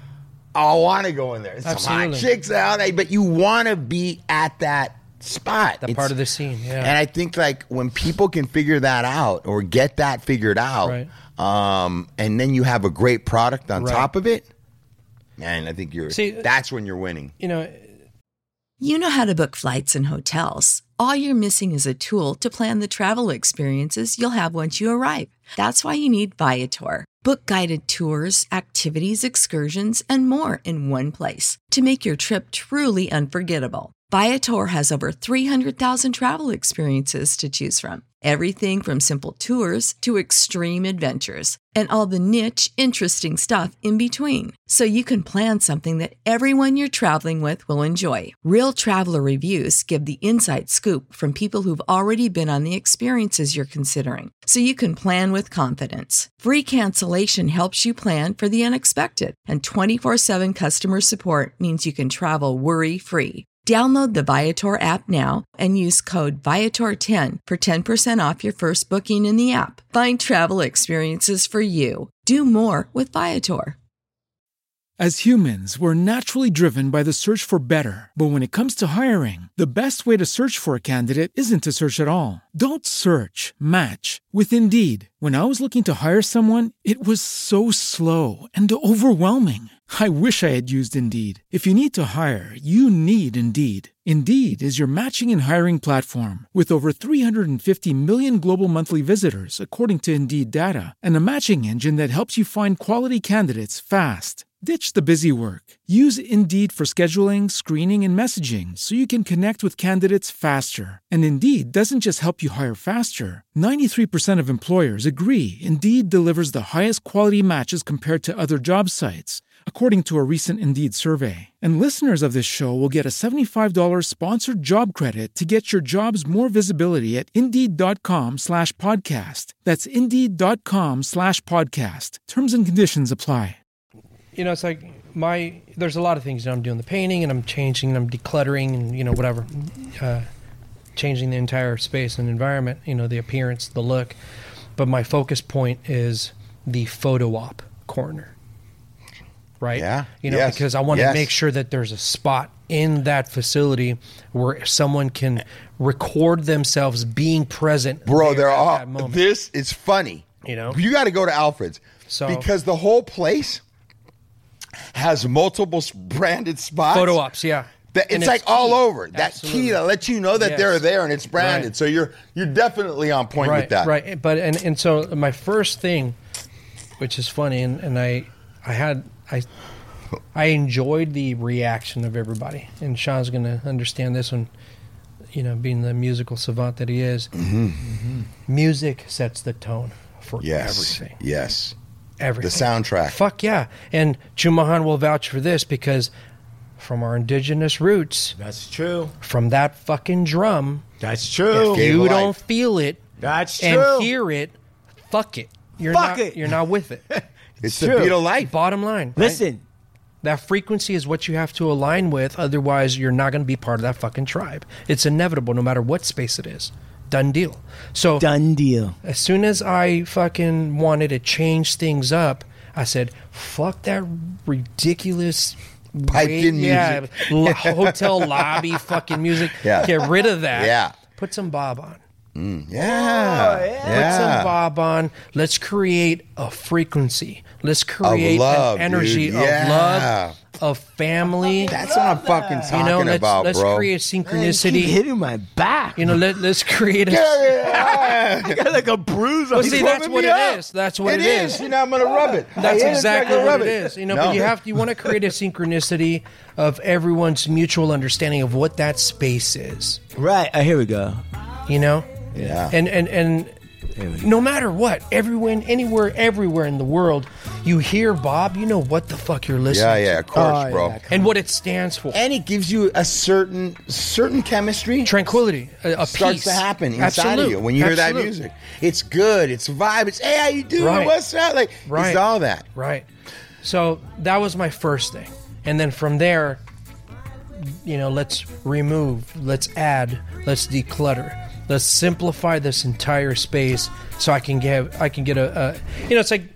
Speaker 2: I want to go in there. Some hot
Speaker 8: Absolutely.
Speaker 2: chicks out, eh, but you want to be at that spot.
Speaker 8: That
Speaker 2: It's-
Speaker 8: part of the scene, yeah.
Speaker 2: And I think like when people can figure that out or get that figured out,
Speaker 8: Right.
Speaker 2: um, and then you have a great product on
Speaker 8: Right.
Speaker 2: top of it, man, I think you're.
Speaker 8: See,
Speaker 2: that's when you're winning.
Speaker 8: You know,
Speaker 9: You know how to book flights and hotels. All you're missing is a tool to plan the travel experiences you'll have once you arrive. That's why you need Viator. Book guided tours, activities, excursions, and more in one place to make your trip truly unforgettable. Viator has over three hundred thousand travel experiences to choose from. Everything from simple tours to extreme adventures and all the niche, interesting stuff in between. So you can plan something that everyone you're traveling with will enjoy. Real traveler reviews give the inside scoop from people who've already been on the experiences you're considering. So you can plan with confidence. Free cancellation helps you plan for the unexpected. And twenty-four seven customer support means you can travel worry-free. Download the Viator app now and use code Viator ten for ten percent off your first booking in the app. Find travel experiences for you. Do more with Viator.
Speaker 10: As humans, we're naturally driven by the search for better. But when it comes to hiring, the best way to search for a candidate isn't to search at all. Don't search, match with Indeed. When I was looking to hire someone, it was so slow and overwhelming. I wish I had used Indeed. If you need to hire, you need Indeed. Indeed is your matching and hiring platform with over three hundred fifty million global monthly visitors, according to Indeed data, and a matching engine that helps you find quality candidates fast. Ditch the busy work. Use Indeed for scheduling, screening, and messaging so you can connect with candidates faster. And Indeed doesn't just help you hire faster. ninety-three percent of employers agree Indeed delivers the highest quality matches compared to other job sites, according to a recent Indeed survey. And listeners of this show will get a seventy-five dollars sponsored job credit to get your jobs more visibility at Indeed.com slash podcast. That's Indeed.com slash podcast. Terms and conditions apply.
Speaker 8: You know, it's like my, there's a lot of things. You know, I'm doing the painting and I'm changing and I'm decluttering and, you know, whatever. Uh, changing the entire space and environment, you know, the appearance, the look. But my focus point is the photo op corner. Right?
Speaker 2: Yeah.
Speaker 8: You know,
Speaker 2: yes.
Speaker 8: because I want to
Speaker 2: yes.
Speaker 8: make sure that there's a spot in that facility where someone can record themselves being present.
Speaker 2: Bro, they're
Speaker 8: at
Speaker 2: all,
Speaker 8: that moment.
Speaker 2: this is funny.
Speaker 8: You know?
Speaker 2: You got to go to Alfred's.
Speaker 8: So-
Speaker 2: because the whole place has multiple branded spots.
Speaker 8: Photo ops, yeah.
Speaker 2: That, it's
Speaker 8: And
Speaker 2: like
Speaker 8: it's
Speaker 2: all
Speaker 8: key.
Speaker 2: over. That
Speaker 8: Absolutely.
Speaker 2: key to let you know that
Speaker 8: Yes.
Speaker 2: they're there and it's branded.
Speaker 8: Right.
Speaker 2: So you're you're definitely on point
Speaker 8: right,
Speaker 2: with that.
Speaker 8: Right, but and, and so my first thing, which is funny, and, and I I had I I enjoyed the reaction of everybody, and Sean's going to understand this one. You know, being the musical savant that he is,
Speaker 2: Mm-hmm.
Speaker 8: Mm-hmm. music sets the tone for
Speaker 2: Yes.
Speaker 8: everything.
Speaker 2: Yes.
Speaker 8: Everything.
Speaker 2: The soundtrack.
Speaker 8: Fuck yeah. And Chumahan will vouch for this because from our indigenous roots,
Speaker 1: That's true.
Speaker 8: from that fucking drum,
Speaker 1: That's true.
Speaker 8: if
Speaker 2: Gave
Speaker 8: you
Speaker 2: life.
Speaker 8: don't feel it
Speaker 1: That's
Speaker 8: and
Speaker 1: true.
Speaker 8: hear it, fuck it. You're
Speaker 1: Fuck
Speaker 8: not,
Speaker 1: it.
Speaker 8: You're not with it.
Speaker 2: It's
Speaker 1: true.
Speaker 2: the beat of life.
Speaker 8: Bottom line. right?
Speaker 1: Listen,
Speaker 8: That frequency is what you have to align with. Otherwise, you're not going to be part of that fucking tribe. It's inevitable no matter what space it is. Done deal. So
Speaker 1: done deal.
Speaker 8: as soon as I fucking wanted to change things up, I said, fuck that ridiculous
Speaker 2: Piped
Speaker 8: way-
Speaker 2: in
Speaker 8: yeah,
Speaker 2: music.
Speaker 8: lo- hotel lobby fucking music.
Speaker 2: Yeah.
Speaker 8: Get rid of that.
Speaker 2: Yeah.
Speaker 8: Put some Bob on.
Speaker 2: Yeah.
Speaker 8: Put some Bob on. Let's create a frequency. Let's create
Speaker 2: love,
Speaker 8: an energy
Speaker 2: dude.
Speaker 8: of
Speaker 2: Yeah.
Speaker 8: love, of family.
Speaker 2: That's what I'm fucking talking
Speaker 8: you know, let's,
Speaker 2: about,
Speaker 8: let's
Speaker 2: bro.
Speaker 8: create
Speaker 1: Man,
Speaker 8: synchronicity.
Speaker 1: keep hitting my back.
Speaker 8: You know, let, let's create a.
Speaker 1: I got like a bruise on
Speaker 8: Well, see,
Speaker 1: my-
Speaker 8: that's what it is. That's what it is.
Speaker 2: You know, I'm gonna rub it.
Speaker 8: That's
Speaker 2: I am
Speaker 8: exactly
Speaker 2: gonna
Speaker 8: what
Speaker 2: rub
Speaker 8: it is. You know,
Speaker 2: No.
Speaker 8: but you have to, you want to create a synchronicity of everyone's mutual understanding of what that space is.
Speaker 1: Right. Uh, here we go.
Speaker 8: You know,
Speaker 2: Yeah.
Speaker 8: and and and no matter what, everyone, anywhere, everywhere in the world, you hear Bob, you know what the fuck you're listening
Speaker 2: Yeah, yeah,
Speaker 8: to.
Speaker 2: of course,
Speaker 1: Oh,
Speaker 2: bro.
Speaker 1: yeah.
Speaker 8: And what it stands for.
Speaker 2: And it gives you a certain certain chemistry.
Speaker 8: Tranquility, a, a
Speaker 2: starts
Speaker 8: peace.
Speaker 2: to happen inside
Speaker 8: Absolute.
Speaker 2: of you when you hear that
Speaker 8: Absolute.
Speaker 2: music. It's good. It's a vibe. It's hey, how you doing?
Speaker 8: Right.
Speaker 2: What's up? Like
Speaker 8: Right.
Speaker 2: it's all that.
Speaker 8: Right. So that was my first thing. And then from there, you know, let's remove, let's add, let's declutter. Let's simplify this entire space so I can get I can get a, a you know, it's like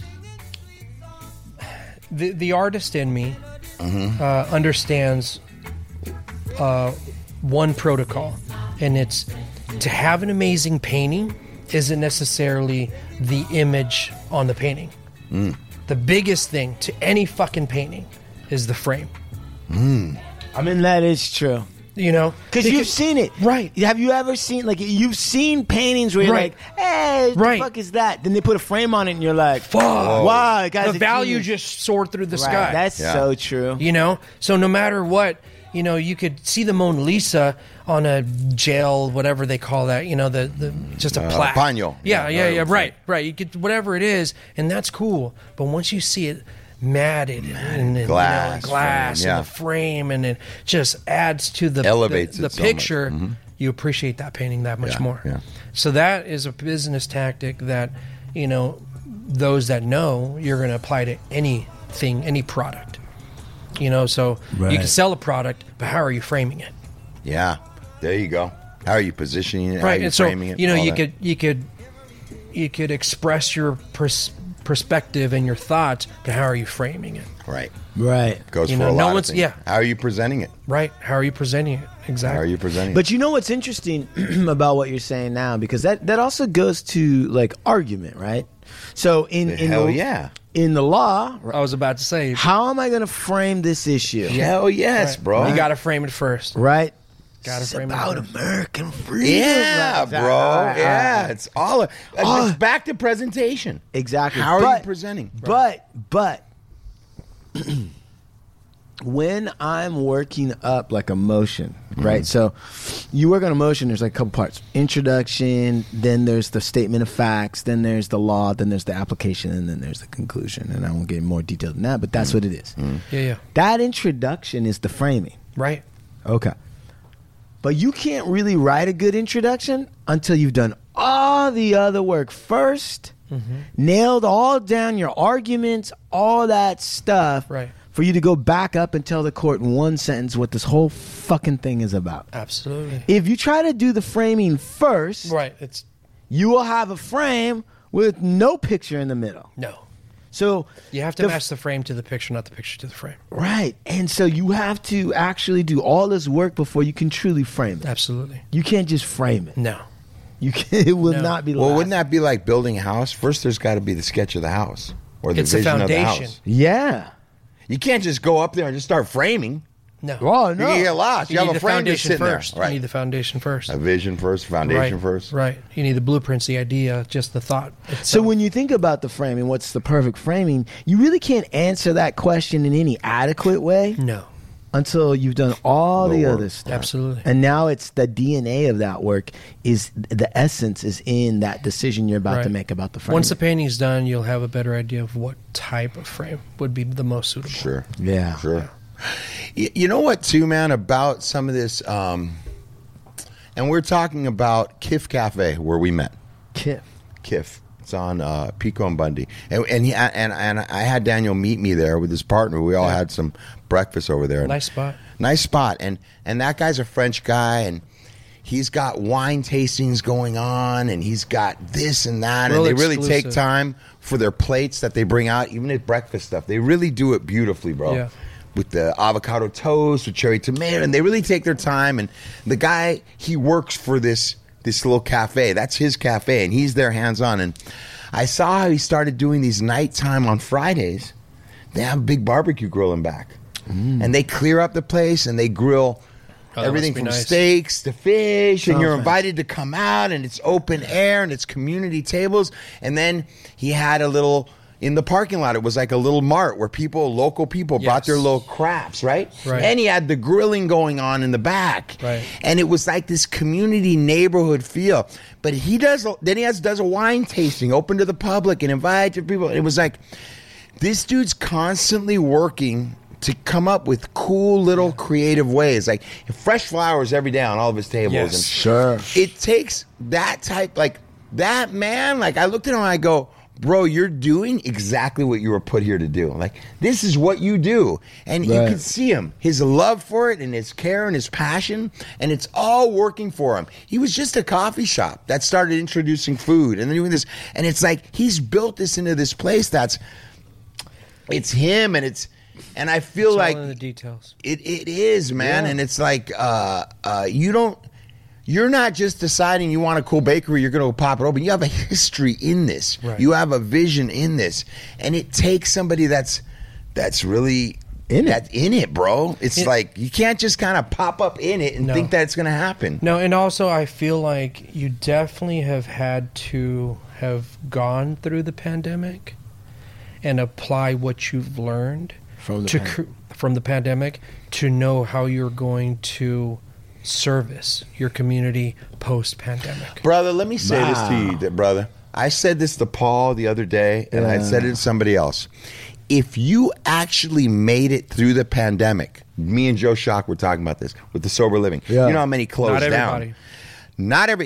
Speaker 8: the the artist in me uh, understands uh, one protocol, and it's to have an amazing painting isn't necessarily the image on the painting. The biggest thing to any fucking painting is the frame.
Speaker 1: I mean, that is true.
Speaker 8: You know,
Speaker 1: Because you've seen it.
Speaker 8: Right.
Speaker 1: Have you ever seen, like, you've seen paintings where you're
Speaker 8: Right.
Speaker 1: like, hey, what
Speaker 8: Right.
Speaker 1: the fuck is that? Then they put a frame on it and you're like,
Speaker 8: Fuck.
Speaker 1: wow, guy's
Speaker 8: the
Speaker 1: a
Speaker 8: value
Speaker 1: genius.
Speaker 8: just soared through the
Speaker 1: Right,
Speaker 8: sky.
Speaker 1: That's
Speaker 2: Yeah.
Speaker 1: so true.
Speaker 8: You know, so no matter what, you know, you could see the Mona Lisa on a gel, whatever they call that. You know, the, the just a
Speaker 2: Uh,
Speaker 8: plaque.
Speaker 2: paño.
Speaker 8: Yeah,
Speaker 2: Yeah,
Speaker 8: yeah, yeah.
Speaker 2: uh,
Speaker 8: Right, right. You could whatever it is, and that's cool. But once you see it matted and, and
Speaker 2: Glass
Speaker 8: you know, glass
Speaker 2: frame, yeah.
Speaker 8: and the frame, and it just adds to the
Speaker 2: Elevates
Speaker 8: the, the
Speaker 2: it so much.
Speaker 8: picture.
Speaker 2: Mhm.
Speaker 8: You appreciate that painting that much
Speaker 2: Yeah,
Speaker 8: more.
Speaker 2: yeah.
Speaker 8: So that is a business tactic that, you know, those that know, you're going to apply to anything, any product. You know, so you
Speaker 1: Right.
Speaker 8: can sell a product, but how are you framing it?
Speaker 2: Yeah. There you go. How are you positioning it? How are
Speaker 8: Right,
Speaker 2: you
Speaker 8: and so
Speaker 2: framing it?
Speaker 8: you know
Speaker 2: All
Speaker 8: you
Speaker 2: that.
Speaker 8: could you could you could express your pers- perspective and your thoughts to how are you framing it.
Speaker 2: Right.
Speaker 1: Right.
Speaker 2: Goes
Speaker 8: You
Speaker 2: for
Speaker 8: know,
Speaker 2: a
Speaker 8: no
Speaker 2: lot
Speaker 8: one's-
Speaker 2: of things.
Speaker 8: yeah.
Speaker 2: How are you presenting it?
Speaker 8: Right. How are you presenting it? Exactly.
Speaker 2: How are you presenting
Speaker 1: But you know what's interesting about what you're saying now, because that, that also goes to like argument, right? So in
Speaker 2: it?
Speaker 1: in
Speaker 2: Hell
Speaker 1: the,
Speaker 2: yeah.
Speaker 1: in the law,
Speaker 8: I was about to say,
Speaker 1: how am I going to frame this issue?
Speaker 2: Hell yes,
Speaker 8: right,
Speaker 2: bro.
Speaker 8: You got to frame it first.
Speaker 1: Right?
Speaker 8: Gotta
Speaker 1: It's
Speaker 8: frame it
Speaker 1: about
Speaker 8: first.
Speaker 1: American freedom.
Speaker 2: Yeah,
Speaker 1: Right,
Speaker 2: bro.
Speaker 1: right, right,
Speaker 2: yeah,
Speaker 1: right.
Speaker 2: it's all. Uh,
Speaker 1: Oh.
Speaker 2: it's back to presentation.
Speaker 1: Exactly.
Speaker 2: How are
Speaker 1: But-
Speaker 2: you presenting?
Speaker 1: But but when I'm working up like a motion, right? So you work on a motion, there's like a couple parts. Introduction, then there's the statement of facts, then there's the law, then there's the application, and then there's the conclusion. And I won't get more detailed than that, but that's what it is.
Speaker 8: Yeah, yeah.
Speaker 1: That introduction is the framing.
Speaker 8: Right.
Speaker 1: Okay. But you can't really write a good introduction until you've done all the other work first, nailed all down your arguments, all that stuff,
Speaker 8: Right.
Speaker 1: for you to go back up and tell the court in one sentence what this whole fucking thing is about.
Speaker 8: Absolutely.
Speaker 1: If you try to do the framing first,
Speaker 8: Right. It's
Speaker 1: you will have a frame with no picture in the middle.
Speaker 8: no.
Speaker 1: So
Speaker 8: You have to
Speaker 1: the
Speaker 8: match the frame to the picture, not the picture to the frame.
Speaker 1: right, and so you have to actually do all this work before you can truly frame it.
Speaker 8: Absolutely.
Speaker 1: You can't just frame it.
Speaker 8: No.
Speaker 1: You can, it will
Speaker 8: No.
Speaker 1: not be.
Speaker 2: Well,
Speaker 1: lasting.
Speaker 2: wouldn't that be like building a house? First, there's got to be the sketch of the house or the
Speaker 8: It's the
Speaker 2: vision of the
Speaker 8: foundation.
Speaker 2: house.
Speaker 1: Yeah.
Speaker 2: You can't just go up there and just start framing.
Speaker 8: No.
Speaker 1: Oh
Speaker 2: You
Speaker 1: no.
Speaker 2: can get lost. You,
Speaker 8: You
Speaker 2: have
Speaker 8: need
Speaker 2: a
Speaker 8: the
Speaker 2: frame just
Speaker 8: foundation
Speaker 2: sitting
Speaker 8: first.
Speaker 2: there.
Speaker 8: You need
Speaker 2: Right.
Speaker 8: the foundation first.
Speaker 2: A vision first, foundation
Speaker 8: right.
Speaker 2: first.
Speaker 8: Right. You need the blueprints, the idea, just the thought.
Speaker 1: So
Speaker 8: itself.
Speaker 1: when you think about the framing, what's the perfect framing? You really can't answer that question in any adequate way
Speaker 8: No.
Speaker 1: until you've done all
Speaker 2: The
Speaker 1: the,
Speaker 2: work.
Speaker 1: other stuff.
Speaker 8: Absolutely.
Speaker 1: And now it's the D N A of that work is the essence is in that decision you're about to
Speaker 8: Right.
Speaker 1: make about the framing.
Speaker 8: Once the painting's done, you'll have a better idea of what type of frame would be the most suitable.
Speaker 2: Sure.
Speaker 1: yeah.
Speaker 2: Sure. Y- You know what, too, man, about some of this, um, and we're talking about Kif Cafe where we met.
Speaker 1: Kif.
Speaker 2: Kif. It's on uh, Pico and Bundy, and and, he, and and I had Daniel meet me there with his partner. We all had some breakfast over there.
Speaker 8: Nice spot.
Speaker 2: Nice spot, and and that guy's a French guy, and he's got wine tastings going on, and he's got this and that,
Speaker 8: Real
Speaker 2: and they really take
Speaker 8: exclusive.
Speaker 2: time for their plates that they bring out, even at breakfast stuff. They really do it beautifully, bro.
Speaker 8: Yeah.
Speaker 2: With the avocado toast, with cherry tomato, and they really take their time. And the guy, he works for this this little cafe. That's his cafe, and he's there hands on. And I saw how he started doing these nighttime on Fridays. They have a big barbecue grill in back, and they clear up the place and they grill.
Speaker 8: Oh, that
Speaker 2: Everything
Speaker 8: must be
Speaker 2: from
Speaker 8: nice.
Speaker 2: steaks to fish, and
Speaker 1: Oh,
Speaker 2: you're
Speaker 1: thanks.
Speaker 2: invited to come out, and it's open air, and it's community tables. And then he had a little in the parking lot. It was like a little mart where people, local people, brought
Speaker 8: Yes.
Speaker 2: their little crafts, right?
Speaker 8: Right.
Speaker 2: And he had the grilling going on in the back,
Speaker 8: Right.
Speaker 2: and it was like this community neighborhood feel. But he does then he has does a wine tasting open to the public and invited people. It was like this dude's constantly working to come up with cool little creative ways, like fresh flowers every day on all of his tables.
Speaker 8: Yes.
Speaker 2: And
Speaker 1: Sure.
Speaker 2: it takes that type, like that man. Like I looked at him and I go, bro, you're doing exactly what you were put here to do. Like this is what you do, and you
Speaker 1: Right.
Speaker 2: can see him, his love for it, and his care and his passion, and it's all working for him. He was just a coffee shop that started introducing food and then doing this, and it's like he's built this into this place that's, it's him, and it's. And I feel
Speaker 8: It's
Speaker 2: like
Speaker 8: all in the details.
Speaker 2: it, it is, man.
Speaker 1: Yeah.
Speaker 2: And it's like uh, uh, you don't, you're not just deciding you want a cool bakery, you're going to pop it open. You have a history in this.
Speaker 8: Right.
Speaker 2: You have a vision in this. And it takes somebody that's that's really
Speaker 1: In it.
Speaker 2: that's in it, bro. It's
Speaker 8: It-
Speaker 2: like you can't just kind of pop up in it and
Speaker 8: No.
Speaker 2: think that it's going to happen.
Speaker 8: No, and also I feel like you definitely have had to have gone through the pandemic and apply what you've learned
Speaker 1: From the
Speaker 8: to
Speaker 1: pan-
Speaker 8: cr- from the pandemic to know how you're going to service your community post pandemic.
Speaker 2: Brother, let me say this to
Speaker 1: Wow.
Speaker 2: you, that- brother. I said this to Paul the other day, and I
Speaker 1: Yeah.
Speaker 2: said it to somebody else. If you actually made it through the pandemic, me and Joe Shock were talking about this with the sober living.
Speaker 1: Yeah.
Speaker 2: You know how many closed
Speaker 8: Not
Speaker 2: down?
Speaker 8: everybody.
Speaker 2: Not every.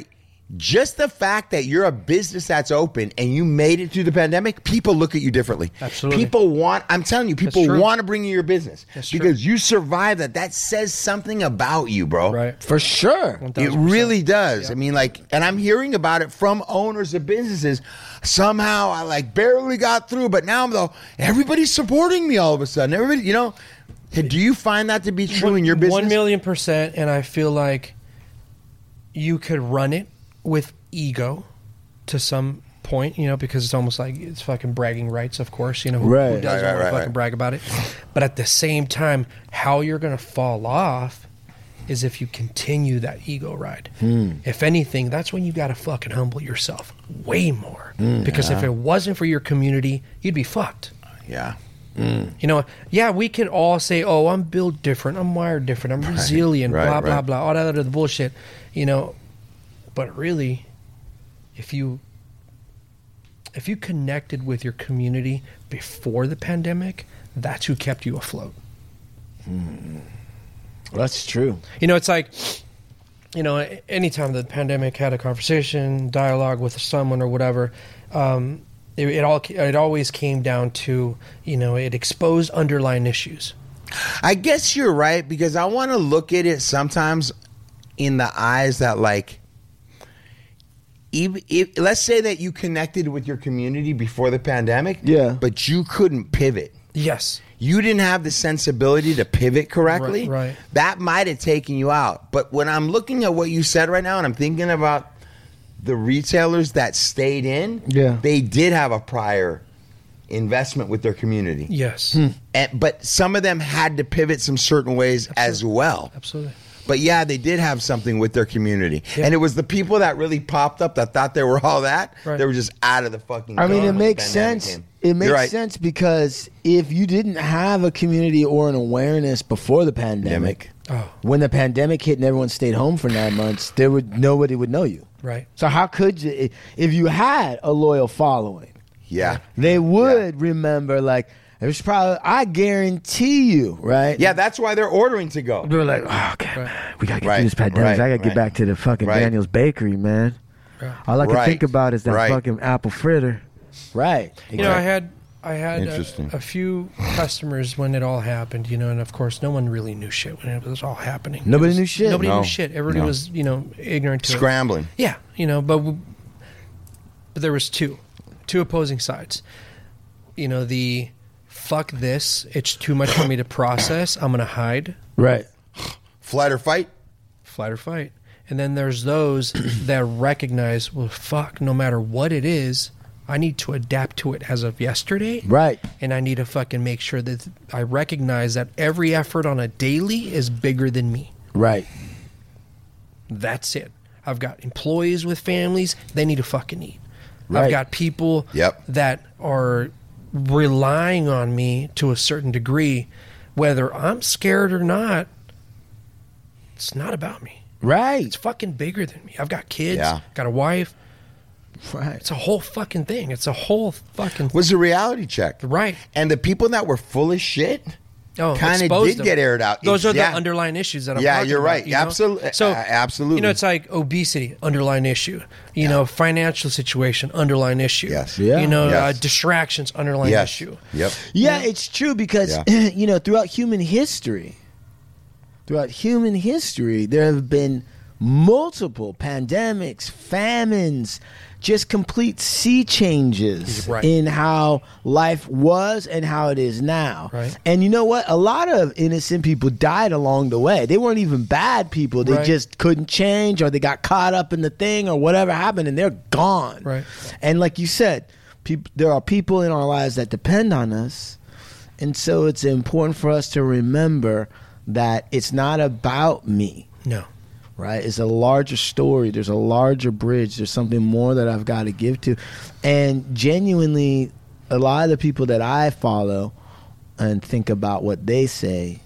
Speaker 2: just the fact that you're a business that's open and you made it through the pandemic, people look at you differently.
Speaker 8: Absolutely.
Speaker 2: People want, I'm telling you, people
Speaker 8: true.
Speaker 2: want to bring you your business
Speaker 8: That's true.
Speaker 2: because you survived that. That says something about you, bro.
Speaker 8: Right.
Speaker 1: For sure.
Speaker 2: It
Speaker 8: one thousand percent.
Speaker 2: really does.
Speaker 8: Yeah.
Speaker 2: I mean, like, and I'm hearing about it from owners of businesses. Somehow I like barely got through, but now I'm though everybody's supporting me all of a sudden. Everybody, you know, do you find that to be true in your business?
Speaker 8: One million percent, and I feel like you could run it with ego to some point, you know, because it's almost like it's fucking bragging rights, of course, you know, who,
Speaker 1: Right.
Speaker 8: who doesn't
Speaker 2: Right, right,
Speaker 8: want to
Speaker 2: right,
Speaker 8: fucking
Speaker 2: right.
Speaker 8: brag about it. But at the same time, how you're going to fall off is if you continue that ego ride.
Speaker 2: Hmm.
Speaker 8: If anything, that's when you got to fucking humble yourself way more.
Speaker 2: Hmm.
Speaker 8: Because if it wasn't for your community, you'd be fucked.
Speaker 2: Yeah.
Speaker 8: You know, yeah, we can all say, "Oh, I'm built different. I'm wired different. I'm resilient."
Speaker 2: right,
Speaker 8: blah blah
Speaker 2: right.
Speaker 8: blah. All that other bullshit. You know, but really, if you if you connected with your community before the pandemic, that's who kept you afloat.
Speaker 1: That's true.
Speaker 8: You know, it's like, you know, anytime the pandemic had a conversation, dialogue with someone or whatever, um, it, it all it always came down to, you know, it exposed underlying issues.
Speaker 2: I guess you're right because I want to look at it sometimes in the eyes that like, even if, let's say that you connected with your community before the pandemic,
Speaker 1: Yeah.
Speaker 2: but you couldn't pivot.
Speaker 8: Yes.
Speaker 2: You didn't have the sensibility to pivot correctly.
Speaker 8: Right, right.
Speaker 2: That might have taken you out. But when I'm looking at what you said right now and I'm thinking about the retailers that stayed in,
Speaker 1: Yeah.
Speaker 2: they did have a prior investment with their community.
Speaker 8: Yes.
Speaker 2: And, but some of them had to pivot some certain ways as well.
Speaker 8: Absolutely.
Speaker 2: But yeah, they did have something with their community.
Speaker 8: Yeah.
Speaker 2: And it was the people that really popped up that thought they were all that.
Speaker 8: Right.
Speaker 2: They were just out of the fucking
Speaker 1: I mean,
Speaker 2: game
Speaker 1: it
Speaker 2: when the
Speaker 1: makes
Speaker 2: pandemic
Speaker 1: sense.
Speaker 2: came.
Speaker 1: It makes
Speaker 2: You're right.
Speaker 1: sense because if you didn't have a community or an awareness before the pandemic,
Speaker 8: Oh.
Speaker 1: when the pandemic hit and everyone stayed home for nine months, there would nobody would know you.
Speaker 8: Right.
Speaker 1: So how could you, if you had a loyal following,
Speaker 2: Yeah.
Speaker 1: they would remember. Like there's probably, I guarantee you, right?
Speaker 2: Yeah, that's why they're ordering to go.
Speaker 1: They're like, oh, okay, man, we gotta get
Speaker 2: Right,
Speaker 1: through this pandemic.
Speaker 2: right,
Speaker 1: I gotta get
Speaker 2: right.
Speaker 1: back to the fucking
Speaker 2: Right.
Speaker 1: Daniel's Bakery, man. All I can
Speaker 2: Right,
Speaker 1: think about is that
Speaker 2: right.
Speaker 1: fucking apple fritter. Right.
Speaker 8: You know, I had I had
Speaker 2: Interesting.
Speaker 8: a, a few customers when it all happened, you know, and of course, no one really knew shit when it was all happening.
Speaker 1: Nobody
Speaker 8: It was-
Speaker 1: knew shit.
Speaker 8: Nobody
Speaker 2: No.
Speaker 8: knew shit. Everybody
Speaker 2: No.
Speaker 8: was, you know, ignorant to it.
Speaker 2: Scrambling.
Speaker 8: Yeah, you know, but w- but there was two, two opposing sides. You know, the fuck this, it's too much for me to process. I'm gonna hide,
Speaker 1: Right.
Speaker 2: Flight or fight?
Speaker 8: flight or fight. And then there's those that recognize, well, fuck, no matter what it is, I need to adapt to it as of yesterday.
Speaker 1: Right.
Speaker 8: And I need to fucking make sure that I recognize that every effort on a daily is bigger than me.
Speaker 1: Right.
Speaker 8: That's it. I've got employees with families, they need to fucking eat.
Speaker 1: Right.
Speaker 8: I've got people
Speaker 2: Yep.
Speaker 8: that are relying on me to a certain degree, whether I'm scared or not. It's not about me.
Speaker 1: Right.
Speaker 8: It's fucking bigger than me. I've got kids,
Speaker 2: Yeah.
Speaker 8: got a wife.
Speaker 1: Right.
Speaker 8: It's a whole fucking thing. It's a whole fucking
Speaker 2: Was a reality check.
Speaker 8: right.
Speaker 2: And the people that were full of shit
Speaker 8: Oh,
Speaker 2: kind of
Speaker 8: exposed
Speaker 2: did
Speaker 8: them.
Speaker 2: get aired out.
Speaker 8: Those are the
Speaker 2: Yeah.
Speaker 8: underlying issues that I'm
Speaker 2: Yeah,
Speaker 8: talking
Speaker 2: you're
Speaker 8: about,
Speaker 2: right.
Speaker 8: you know?
Speaker 2: Absolute-
Speaker 8: So,
Speaker 2: uh, absolutely.
Speaker 8: You know, it's like obesity, underlying issue. You know, financial situation, underlying issue.
Speaker 2: Yes.
Speaker 1: Yeah.
Speaker 8: You know,
Speaker 2: Yes.
Speaker 8: uh, distractions, underlying
Speaker 2: Yes.
Speaker 8: issue.
Speaker 2: Yep.
Speaker 1: Yeah, it's true because
Speaker 2: Yeah.
Speaker 1: you know, throughout human history, throughout human history, there have been multiple pandemics, famines, just complete sea changes
Speaker 8: Right.
Speaker 1: in how life was and how it is now.
Speaker 8: Right.
Speaker 1: And you know what? A lot of innocent people died along the way. They weren't even bad people. They
Speaker 8: Right.
Speaker 1: just couldn't change or they got caught up in the thing or whatever happened and they're gone.
Speaker 8: Right.
Speaker 1: And like you said, peop- there are people in our lives that depend on us. And so it's important for us to remember that it's not about me,
Speaker 8: No.
Speaker 1: right? It's a larger story. There's a larger bridge. There's something more that I've got to give to. And genuinely, a lot of the people that I follow and think about what they say,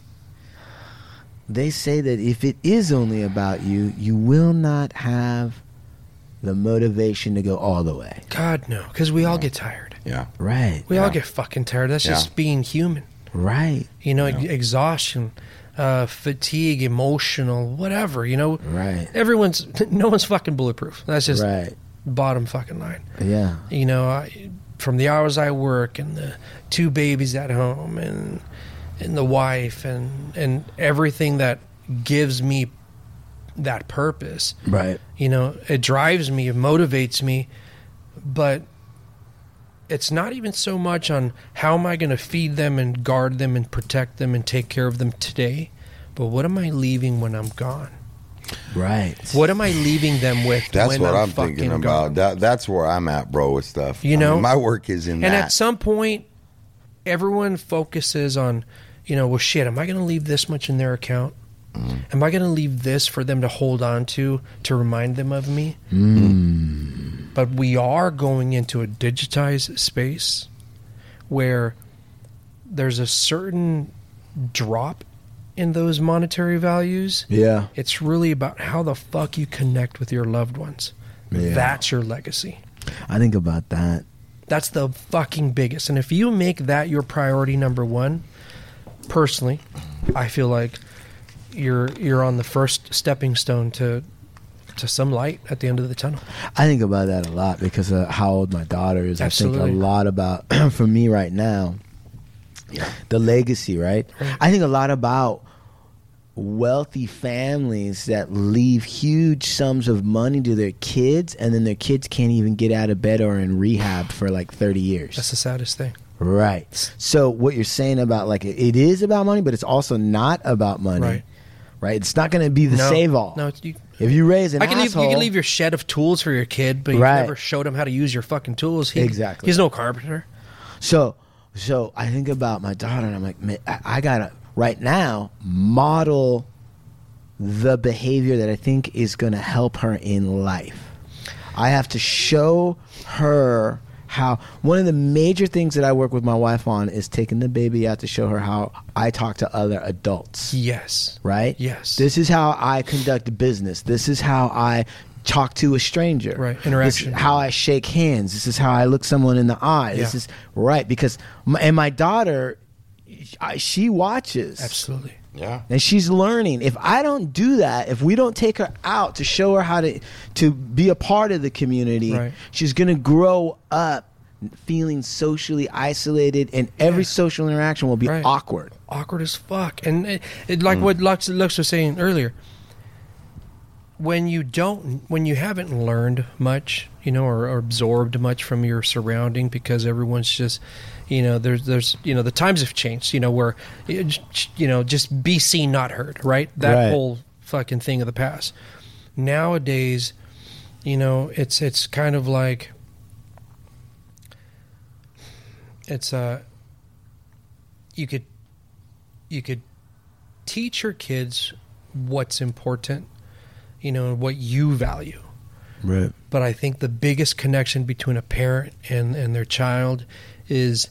Speaker 1: they say that if it is only about you, you will not have the motivation to go all the way.
Speaker 8: God, no. Because we all get tired.
Speaker 2: Yeah.
Speaker 1: Right.
Speaker 8: We all get fucking tired. That's
Speaker 2: Yeah.
Speaker 8: just being human.
Speaker 1: Right.
Speaker 8: You know, exhaustion. uh, fatigue, emotional, whatever. You know,
Speaker 1: Right.
Speaker 8: Everyone's no one's fucking bulletproof. That's just
Speaker 1: Right.
Speaker 8: bottom fucking line.
Speaker 1: Yeah.
Speaker 8: You know, I, from the hours I work and the two babies at home and and the wife and and everything that gives me that purpose.
Speaker 1: Right.
Speaker 8: You know, it drives me, it motivates me, but it's not even so much on how am I going to feed them and guard them and protect them and take care of them today, but what am I leaving when I'm gone?
Speaker 1: Right.
Speaker 8: What am I leaving them with?
Speaker 2: That's
Speaker 8: when
Speaker 2: what
Speaker 8: I'm,
Speaker 2: I'm thinking
Speaker 8: fucking
Speaker 2: about.
Speaker 8: gone?
Speaker 2: That, that's where I'm at, bro, with stuff.
Speaker 8: You
Speaker 2: I
Speaker 8: know?
Speaker 2: mean, my work is in
Speaker 8: And
Speaker 2: that.
Speaker 8: at some point, everyone focuses on, you know, well, shit, am I going to leave this much in their account?
Speaker 2: Mm.
Speaker 8: Am I going to leave this for them to hold on to, to remind them of me?
Speaker 1: Mm.
Speaker 8: But we are going into a digitized space where there's a certain drop in those monetary values.
Speaker 1: Yeah.
Speaker 8: It's really about how the fuck you connect with your loved ones.
Speaker 1: Yeah.
Speaker 8: That's your legacy.
Speaker 1: I think about that.
Speaker 8: That's the fucking biggest. And if you make that your priority number one, personally, I feel like you're you're on the first stepping stone to to some light at the end of the tunnel.
Speaker 1: I think about that a lot because of how old my daughter is.
Speaker 8: Absolutely.
Speaker 1: I think a lot about, for me right now, the legacy, right?
Speaker 8: Right.
Speaker 1: I think a lot about wealthy families that leave huge sums of money to their kids, and then their kids can't even get out of bed or in rehab for like thirty years.
Speaker 8: That's the saddest thing.
Speaker 1: Right. So what you're saying about like it, it is about money, but it's also not about money.
Speaker 8: Right.
Speaker 1: Right. It's not going to be the
Speaker 8: No.
Speaker 1: save all.
Speaker 8: No, it's, you,
Speaker 1: If you raise an
Speaker 8: I can leave,
Speaker 1: asshole,
Speaker 8: you can leave your shed of tools for your kid, but you
Speaker 1: Right.
Speaker 8: never showed him how to use your fucking tools. He,
Speaker 1: Exactly.
Speaker 8: He's no carpenter.
Speaker 1: So, so I think about my daughter, and I'm like, man, I, I gotta right now model the behavior that I think is gonna help her in life. I have to show her how. One of the major things that I work with my wife on is taking the baby out to show her how I talk to other adults.
Speaker 8: Yes.
Speaker 1: Right?
Speaker 8: Yes.
Speaker 1: This is how I conduct business. This is how I talk to a stranger.
Speaker 8: Right.
Speaker 1: This
Speaker 8: Interaction.
Speaker 1: is how I shake hands. This is how I look someone in the eye. This
Speaker 8: Yeah.
Speaker 1: is right because my, and my daughter, I, she watches.
Speaker 8: Absolutely.
Speaker 2: Yeah.
Speaker 1: And she's learning. If I don't do that, if we don't take her out to show her how to to be a part of the community,
Speaker 8: Right.
Speaker 1: she's going to grow up feeling socially isolated, and every
Speaker 8: Yeah.
Speaker 1: social interaction will be
Speaker 8: Right.
Speaker 1: awkward.
Speaker 8: Awkward as fuck. And it, it, like
Speaker 1: Mm.
Speaker 8: what Lux, Lux was saying earlier, when you don't, when you haven't learned much, you know, or, or absorbed much from your surrounding, because everyone's just, you know, there's, there's, you know, the times have changed, you know, where, you know, just be seen, not heard, right? That
Speaker 1: Right.
Speaker 8: whole fucking thing of the past. Nowadays, you know, it's, it's kind of like, it's uh you could you could teach your kids what's important, you know, what you value.
Speaker 1: Right.
Speaker 8: But I think the biggest connection between a parent and, and their child is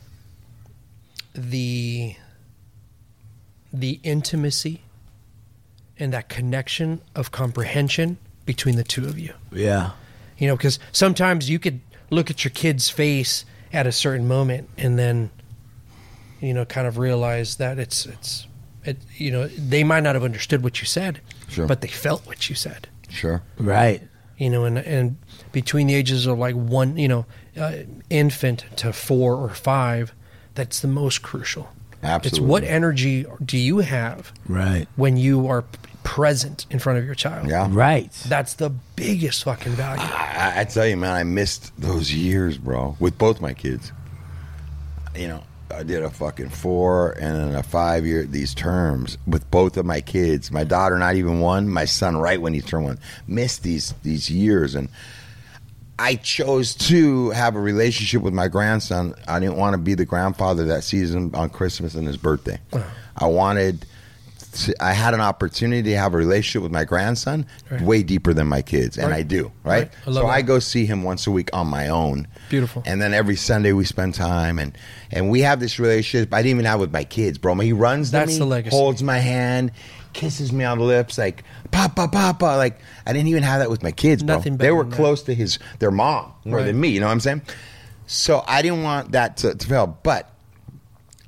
Speaker 8: the the intimacy and that connection of comprehension between the two of you.
Speaker 1: Yeah.
Speaker 8: You know, because sometimes you could look at your kid's face at a certain moment and then, you know, kind of realize that it's, it's, it, you know, they might not have understood what you said,
Speaker 2: Sure.
Speaker 8: but they felt what you said.
Speaker 2: Sure.
Speaker 1: Right.
Speaker 8: You know, and, and between the ages of like one, you know, uh, infant to four or five, that's the most crucial.
Speaker 2: Absolutely.
Speaker 8: It's what energy do you have
Speaker 1: Right.
Speaker 8: when you are p- present in front of your child.
Speaker 2: Yeah.
Speaker 1: Right.
Speaker 8: That's the biggest fucking value.
Speaker 2: I, I tell you, man, I missed those years, bro, with both my kids. You know, I did a fucking four and then a five year, these terms with both of my kids. My daughter, not even one. My son, right when he turned one. Missed these these years. And I chose to have a relationship with my grandson. I didn't want to be the grandfather that sees him on Christmas and his birthday. I wanted... I had an opportunity to have a relationship with my grandson
Speaker 8: Right.
Speaker 2: way deeper than my kids, and
Speaker 8: Right.
Speaker 2: I do, right?
Speaker 8: Right. I love
Speaker 2: So
Speaker 8: that.
Speaker 2: I go see him once a week on my own.
Speaker 8: Beautiful.
Speaker 2: And then every Sunday we spend time, and, and we have this relationship I didn't even have with my kids, bro. He runs to
Speaker 8: That's
Speaker 2: me,
Speaker 8: the legacy.
Speaker 2: holds my hand, kisses me on the lips, like, Papa, Papa. Like, I didn't even have that with my kids, bro.
Speaker 8: Nothing
Speaker 2: They
Speaker 8: better
Speaker 2: were
Speaker 8: than that.
Speaker 2: close to his their mom more
Speaker 8: Right.
Speaker 2: than me, you know what I'm saying? So I didn't want that to, to fail, but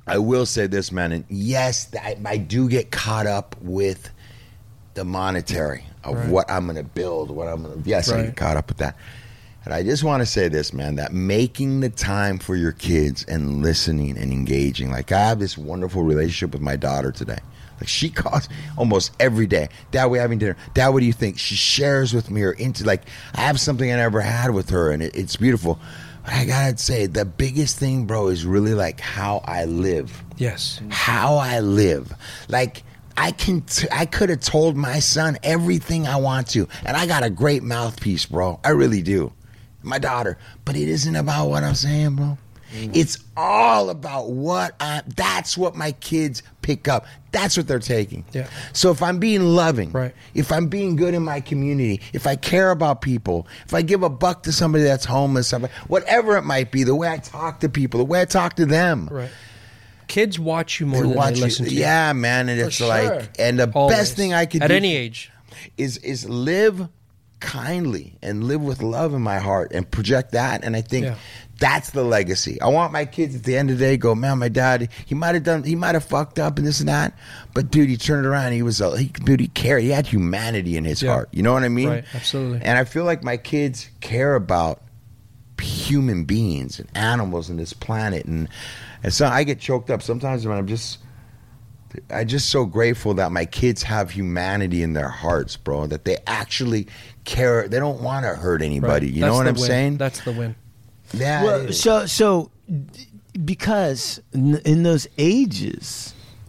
Speaker 2: I will say this, man, and yes, I, I do get caught up with the monetary of
Speaker 8: Right.
Speaker 2: what I'm going to build, what I'm going to. Yes, I
Speaker 8: Right.
Speaker 2: get caught up with that. And I just want to say this, man, that making the time for your kids and listening and engaging. Like, I have this wonderful relationship with my daughter today. Like, she calls almost every day. Dad, we're having dinner. Dad, what do you think? She shares with me her into, like, I have something I never had with her, and it, it's beautiful. But I got to say, the biggest thing, bro, is really, like, how I live.
Speaker 8: Yes.
Speaker 2: How I live. Like, I can. T- I could have told my son everything I want to, and I got a great mouthpiece, bro. I really do. My daughter, but it isn't about what I'm saying, bro. It's all about what I. That's what my kids pick up. That's what they're taking.
Speaker 8: Yeah.
Speaker 2: So if I'm being loving,
Speaker 8: Right.
Speaker 2: if I'm being good in my community, if I care about people, if I give a buck to somebody that's homeless, somebody, whatever it might be, the way I talk to people, the way I talk to them.
Speaker 8: Right. Kids watch you more
Speaker 2: They
Speaker 8: than
Speaker 2: watch
Speaker 8: they
Speaker 2: you.
Speaker 8: listen to you.
Speaker 2: Yeah, man, and it's
Speaker 8: sure.
Speaker 2: like, and the
Speaker 8: Always.
Speaker 2: best thing I could
Speaker 8: At
Speaker 2: do
Speaker 8: any age.
Speaker 2: is is live kindly and live with love in my heart and project that. And I think
Speaker 8: Yeah.
Speaker 2: that's the legacy. I want my kids at the end of the day go, man, my dad, he might have done, he might have fucked up and this and that, but dude, he turned around. He was, a, he, dude, he cared. He had humanity in his
Speaker 8: Yeah.
Speaker 2: heart. You know what I mean?
Speaker 8: Right, absolutely.
Speaker 2: And I feel like my kids care about human beings and animals in this planet. And, and so I get choked up sometimes when I'm just, I'm just so grateful that my kids have humanity in their hearts, bro, that they actually care. They don't want to hurt anybody.
Speaker 8: Right.
Speaker 2: You
Speaker 8: That's
Speaker 2: know what
Speaker 8: the
Speaker 2: I'm
Speaker 8: win.
Speaker 2: saying?
Speaker 8: That's the win.
Speaker 2: Yeah.
Speaker 1: Well,
Speaker 2: it is.
Speaker 1: so so d- because in, in those ages,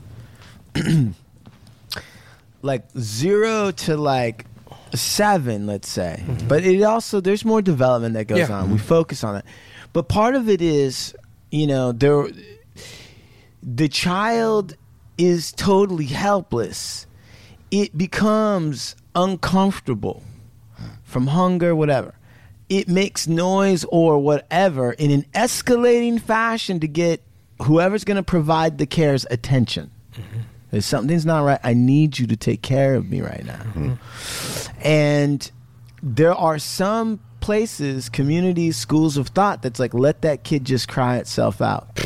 Speaker 1: like zero to like seven, let's say, but it also there's more development that goes
Speaker 8: Yeah.
Speaker 1: on. We focus on it, but part of it is, you know, there the child is totally helpless. It becomes uncomfortable from hunger, whatever. It makes noise or whatever in an escalating fashion to get whoever's going to provide the care's attention.
Speaker 8: Mm-hmm.
Speaker 1: If something's not right, I need you to take care of me right now.
Speaker 8: Mm-hmm.
Speaker 1: And there are some places, communities, schools of thought that's like, let that kid just cry itself out.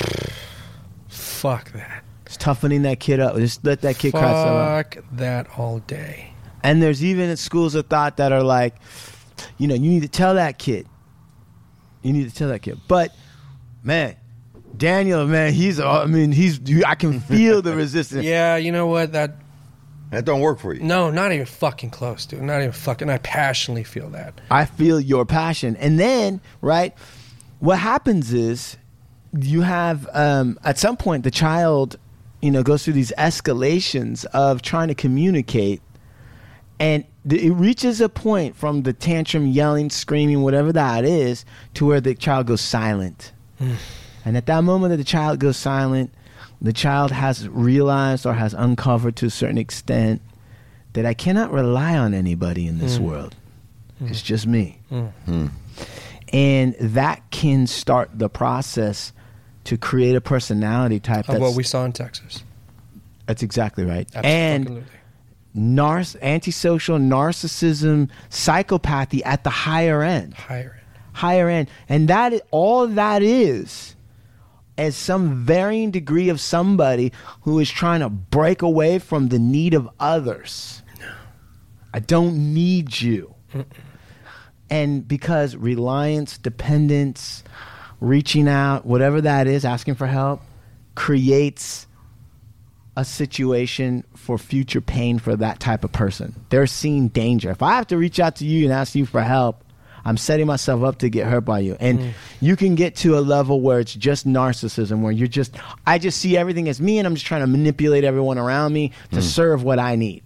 Speaker 8: Fuck that.
Speaker 1: It's toughening that kid up. Just let that kid cry itself out.
Speaker 8: Fuck that all day.
Speaker 1: And there's even schools of thought that are like, you know, you need to tell that kid. You need to tell that kid. But, man, Daniel, man, he's, I mean, he's, I can feel the resistance.
Speaker 8: Yeah, you know what? That
Speaker 2: that don't work for you.
Speaker 8: No, not even fucking close, dude. Not even fucking. I passionately feel that.
Speaker 1: I feel your passion. And then, right, what happens is you have, um, at some point, the child, you know, goes through these escalations of trying to communicate. And th- it reaches a point from the tantrum, yelling, screaming, whatever that is, to where the child goes silent.
Speaker 8: Mm.
Speaker 1: And at that moment that the child goes silent, the child has realized or has uncovered to a certain extent that I cannot rely on anybody in this
Speaker 8: Mm.
Speaker 1: world. It's just me.
Speaker 8: Mm.
Speaker 2: Mm.
Speaker 1: And that can start the process to create a personality type.
Speaker 8: Of
Speaker 1: That's,
Speaker 8: what we saw in Texas.
Speaker 1: that's exactly right.
Speaker 8: Absolutely.
Speaker 1: And Narc- antisocial narcissism, psychopathy at the higher end.
Speaker 8: Higher end.
Speaker 1: Higher end. And that is, all that is as some varying degree of somebody who is trying to break away from the need of others.
Speaker 8: No.
Speaker 1: I don't need you.
Speaker 8: Mm-mm.
Speaker 1: And because reliance, dependence, reaching out, whatever that is, asking for help, creates a situation for future pain for that type of person. They're seeing danger. If I have to reach out to you and ask you for help, I'm setting myself up to get hurt by you. And
Speaker 8: Mm.
Speaker 1: you can get to a level where it's just narcissism, where you're just, I just see everything as me and I'm just trying to manipulate everyone around me to
Speaker 2: Mm.
Speaker 1: serve what I need.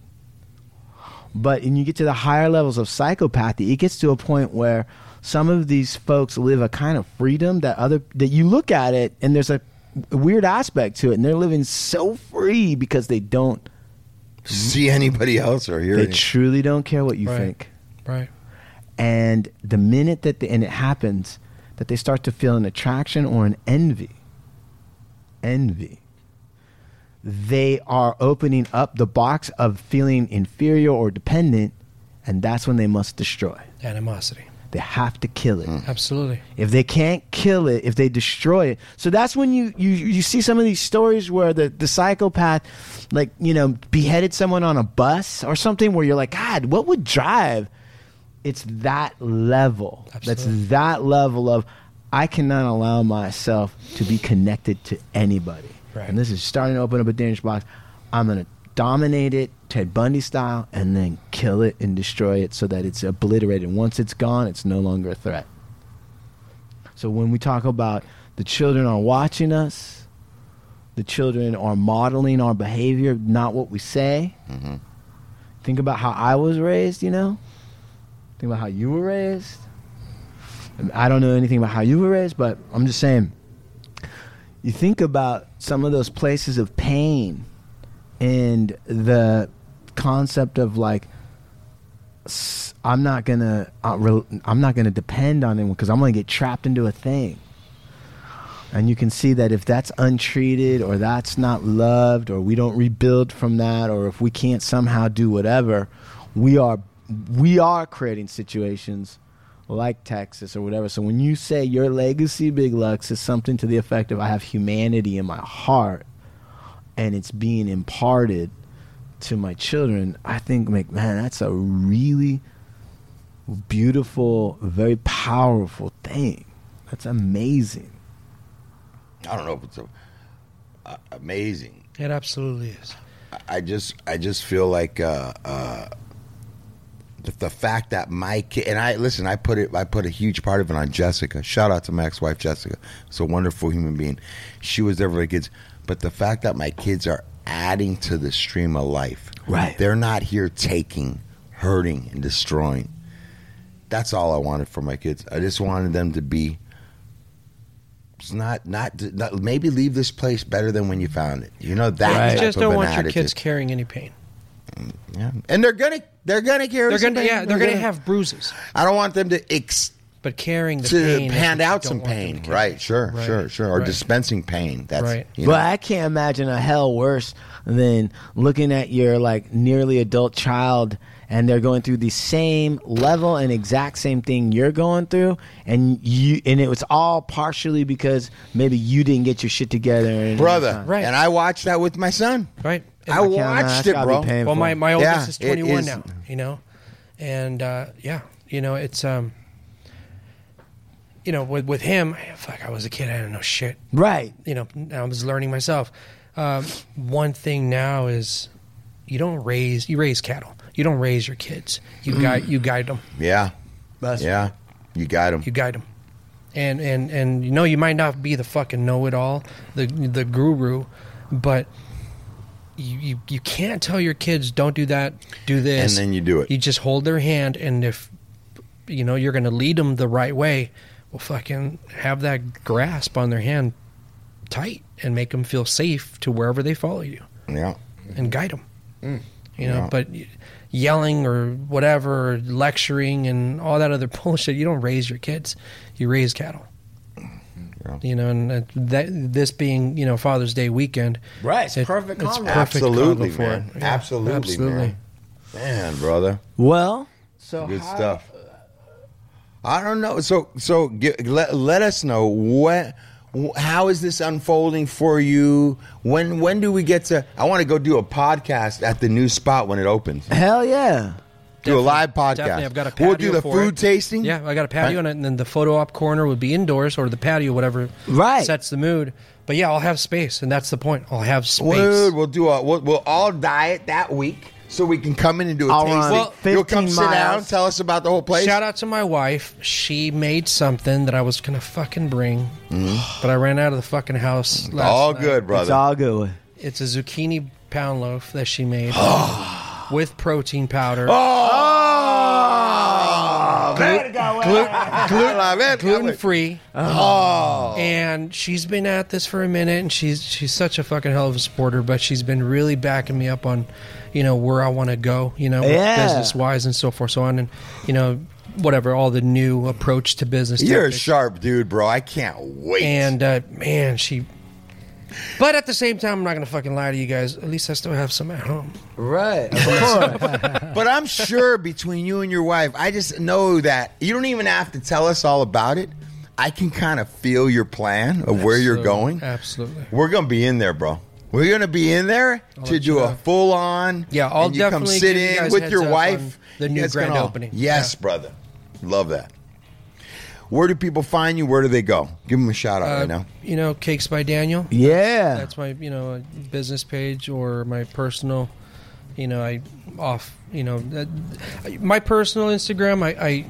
Speaker 1: But when you get to the higher levels of psychopathy, it gets to a point where some of these folks live a kind of freedom that other, that you look at it and there's a weird aspect to it, and they're living so free because they don't
Speaker 2: see anybody else or hear
Speaker 1: they
Speaker 2: it.
Speaker 1: truly don't care what you
Speaker 8: Right.
Speaker 1: think.
Speaker 8: Right.
Speaker 1: And the minute that they, and it happens that they start to feel an attraction or an envy envy they are opening up the box of feeling inferior or dependent, and that's when they must destroy.
Speaker 8: Animosity.
Speaker 1: they have to kill it.
Speaker 8: Absolutely.
Speaker 1: If they can't kill it, if they destroy it. So that's when you, you, you see some of these stories where the, the psychopath, like, you know, beheaded someone on a bus or something where you're like, God, what would drive? It's that level.
Speaker 8: Absolutely.
Speaker 1: That's that level of, I cannot allow myself to be connected to anybody.
Speaker 8: Right.
Speaker 1: And this is starting to open up a dangerous box. I'm going to dominate it, Ted Bundy style, and then kill it and destroy it so that it's obliterated. Once it's gone, it's no longer a threat. So when we talk about the children are watching us, the children are modeling our behavior, not what we say.
Speaker 2: Mm-hmm.
Speaker 1: Think about how I was raised, you know? Think about how you were raised. I don't know anything about how you were raised, but I'm just saying, you think about some of those places of pain and the concept of like, I'm not gonna, I'm not gonna depend on anyone because I'm gonna get trapped into a thing. And you can see that if that's untreated or that's not loved or we don't rebuild from that, or if we can't somehow do whatever, we are, we are creating situations like Texas or whatever. So when you say your legacy, Big Lux, is something to the effect of I have humanity in my heart and it's being imparted to my children, I think, like, man, that's a really beautiful, very powerful thing. That's amazing.
Speaker 2: I don't know if it's a, uh, amazing.
Speaker 8: It absolutely is.
Speaker 2: I just, I just feel like uh, uh, the, the fact that my kid, and I listen, I put it, I put a huge part of it on Jessica. Shout out to my ex-wife Jessica. She's a wonderful human being. She was there for my kids, but the fact that my kids are adding to the stream of life,
Speaker 1: right?
Speaker 2: They're not here taking, hurting, and destroying. That's all I wanted for my kids. I just wanted them to be. It's not, not, not maybe leave this place better than when you found it. You know that.
Speaker 8: Right. You
Speaker 2: type
Speaker 8: just
Speaker 2: of
Speaker 8: don't
Speaker 2: an
Speaker 8: want your
Speaker 2: attitude.
Speaker 8: kids carrying any pain.
Speaker 2: Yeah, and they're gonna, they're gonna carry.
Speaker 8: They're
Speaker 2: some
Speaker 8: gonna,
Speaker 2: pain.
Speaker 8: yeah, they're, gonna, have bruises.
Speaker 2: I don't want them to ex.
Speaker 8: But carrying the
Speaker 2: to
Speaker 8: pain,
Speaker 2: hand
Speaker 8: is what
Speaker 2: out
Speaker 8: you
Speaker 2: some
Speaker 8: don't want them
Speaker 2: pain,
Speaker 8: to carry.
Speaker 2: right? Sure,
Speaker 8: Right.
Speaker 2: sure, sure. Or
Speaker 8: Right.
Speaker 2: dispensing pain. That's
Speaker 8: Right.
Speaker 2: You know.
Speaker 1: But I can't imagine a hell worse than looking at your like nearly adult child and they're going through the same level and exact same thing you're going through, and you and it was all partially because maybe you didn't get your shit together, and
Speaker 2: brother.
Speaker 8: Right.
Speaker 2: And I watched that with my son.
Speaker 8: Right.
Speaker 2: I
Speaker 1: can't
Speaker 2: watched
Speaker 1: imagine.
Speaker 2: it,
Speaker 1: That's
Speaker 2: bro.
Speaker 1: gotta be painful.
Speaker 8: Well, my my oldest
Speaker 2: Yeah,
Speaker 8: is
Speaker 2: it
Speaker 8: twenty-one
Speaker 2: is.
Speaker 8: now. You know, and uh, yeah, you know, it's um, you know, with with him, fuck, I was a kid, I didn't know shit.
Speaker 1: Right.
Speaker 8: You know, I was learning myself. Um, one thing now is, you don't raise you raise cattle. You don't raise your kids. You guide you guide them.
Speaker 2: Yeah,
Speaker 1: That's
Speaker 2: yeah. You got him.
Speaker 8: You guide them. And and and you know, you might not be the fucking know-it-all, the the guru, but you, you you can't tell your kids don't do that, do this,
Speaker 2: And then you do it.
Speaker 8: You just hold their hand, and if you know you're going to lead them the right way, well, fucking have that grasp on their hand tight and make them feel safe to wherever they follow you,
Speaker 2: Yeah.
Speaker 8: and guide them.
Speaker 1: Mm.
Speaker 8: You know,
Speaker 2: Yeah.
Speaker 8: but yelling or whatever, or lecturing and all that other bullshit, you don't raise your kids. You raise cattle.
Speaker 2: Yeah.
Speaker 8: You know, and uh, that this being, you know, Father's Day weekend,
Speaker 1: Right, it's
Speaker 8: it-
Speaker 1: perfect
Speaker 8: It's
Speaker 1: combo.
Speaker 8: perfect
Speaker 2: Absolutely,
Speaker 8: combo for
Speaker 2: man.
Speaker 8: it. Yeah,
Speaker 2: Absolutely,
Speaker 8: absolutely.
Speaker 2: man. Man, brother.
Speaker 1: Well, so
Speaker 2: Good
Speaker 1: how-
Speaker 2: stuff. I don't know. So, so get, let let us know what. How is this unfolding for you? When when do we get to? I want to go do a podcast at the new spot when it opens.
Speaker 1: Hell yeah.
Speaker 2: Do a live podcast.
Speaker 8: Definitely, I've got a patio
Speaker 2: We'll do the
Speaker 8: for
Speaker 2: food
Speaker 8: it.
Speaker 2: tasting.
Speaker 8: Yeah, I got a patio,
Speaker 2: Right.
Speaker 8: and then the photo op corner would be indoors, or the patio, whatever
Speaker 1: Right.
Speaker 8: sets the mood. But yeah, I'll have space, and that's the point. I'll have space.
Speaker 2: Dude, we'll do a. We'll, we'll all diet that week, so we can come in and do a
Speaker 1: I'll
Speaker 2: tasting.
Speaker 1: run
Speaker 8: Well,
Speaker 2: You'll come
Speaker 1: fifteen
Speaker 2: sit down,
Speaker 1: miles.
Speaker 2: tell us about the whole place.
Speaker 8: Shout out to my wife. She made something that I was gonna fucking bring, but I ran out of the fucking house. Last
Speaker 2: all
Speaker 8: night.
Speaker 2: good, brother.
Speaker 1: It's all good.
Speaker 8: It's a zucchini pound loaf that she made with protein powder.
Speaker 2: Oh, man, gluten,
Speaker 8: Gluten free,
Speaker 2: Oh,
Speaker 8: and she's been at this for a minute, and she's she's such a fucking hell of a supporter. But she's been really backing me up on, you know, where I want to go, you know,
Speaker 1: Yeah.
Speaker 8: business wise and so forth, so on, and you know, whatever, all the new approach to business.
Speaker 2: you're a
Speaker 8: tactics.
Speaker 2: sharp dude, bro. I can't wait.
Speaker 8: And uh, man, she But at the same time, I'm not gonna fucking lie to you guys. At least I still have some at home.
Speaker 1: Right. Of course.
Speaker 2: But I'm sure between you and your wife, I just know that you don't even have to tell us all about it. I can kind of feel your plan of where you're going.
Speaker 8: Absolutely.
Speaker 2: We're going to be in there, bro. We're going to be in there
Speaker 8: I'll
Speaker 2: to
Speaker 8: let you
Speaker 2: do a
Speaker 8: know.
Speaker 2: full on.
Speaker 8: Yeah, I'll
Speaker 2: and you come
Speaker 8: definitely
Speaker 2: sit
Speaker 8: give you
Speaker 2: in
Speaker 8: guys
Speaker 2: with
Speaker 8: heads
Speaker 2: your
Speaker 8: up on
Speaker 2: wife.
Speaker 8: the new
Speaker 2: You guys
Speaker 8: grand
Speaker 2: can all-
Speaker 8: opening.
Speaker 2: Yes,
Speaker 8: Yeah.
Speaker 2: brother. Love that. Where do people find you? Where do they go? Give them a shout out
Speaker 8: Uh,
Speaker 2: right now.
Speaker 8: You know, Cakes by Daniel.
Speaker 1: Yeah.
Speaker 8: That's my, you know, business page or my personal, you know, I off, you know, that, my personal Instagram, I, I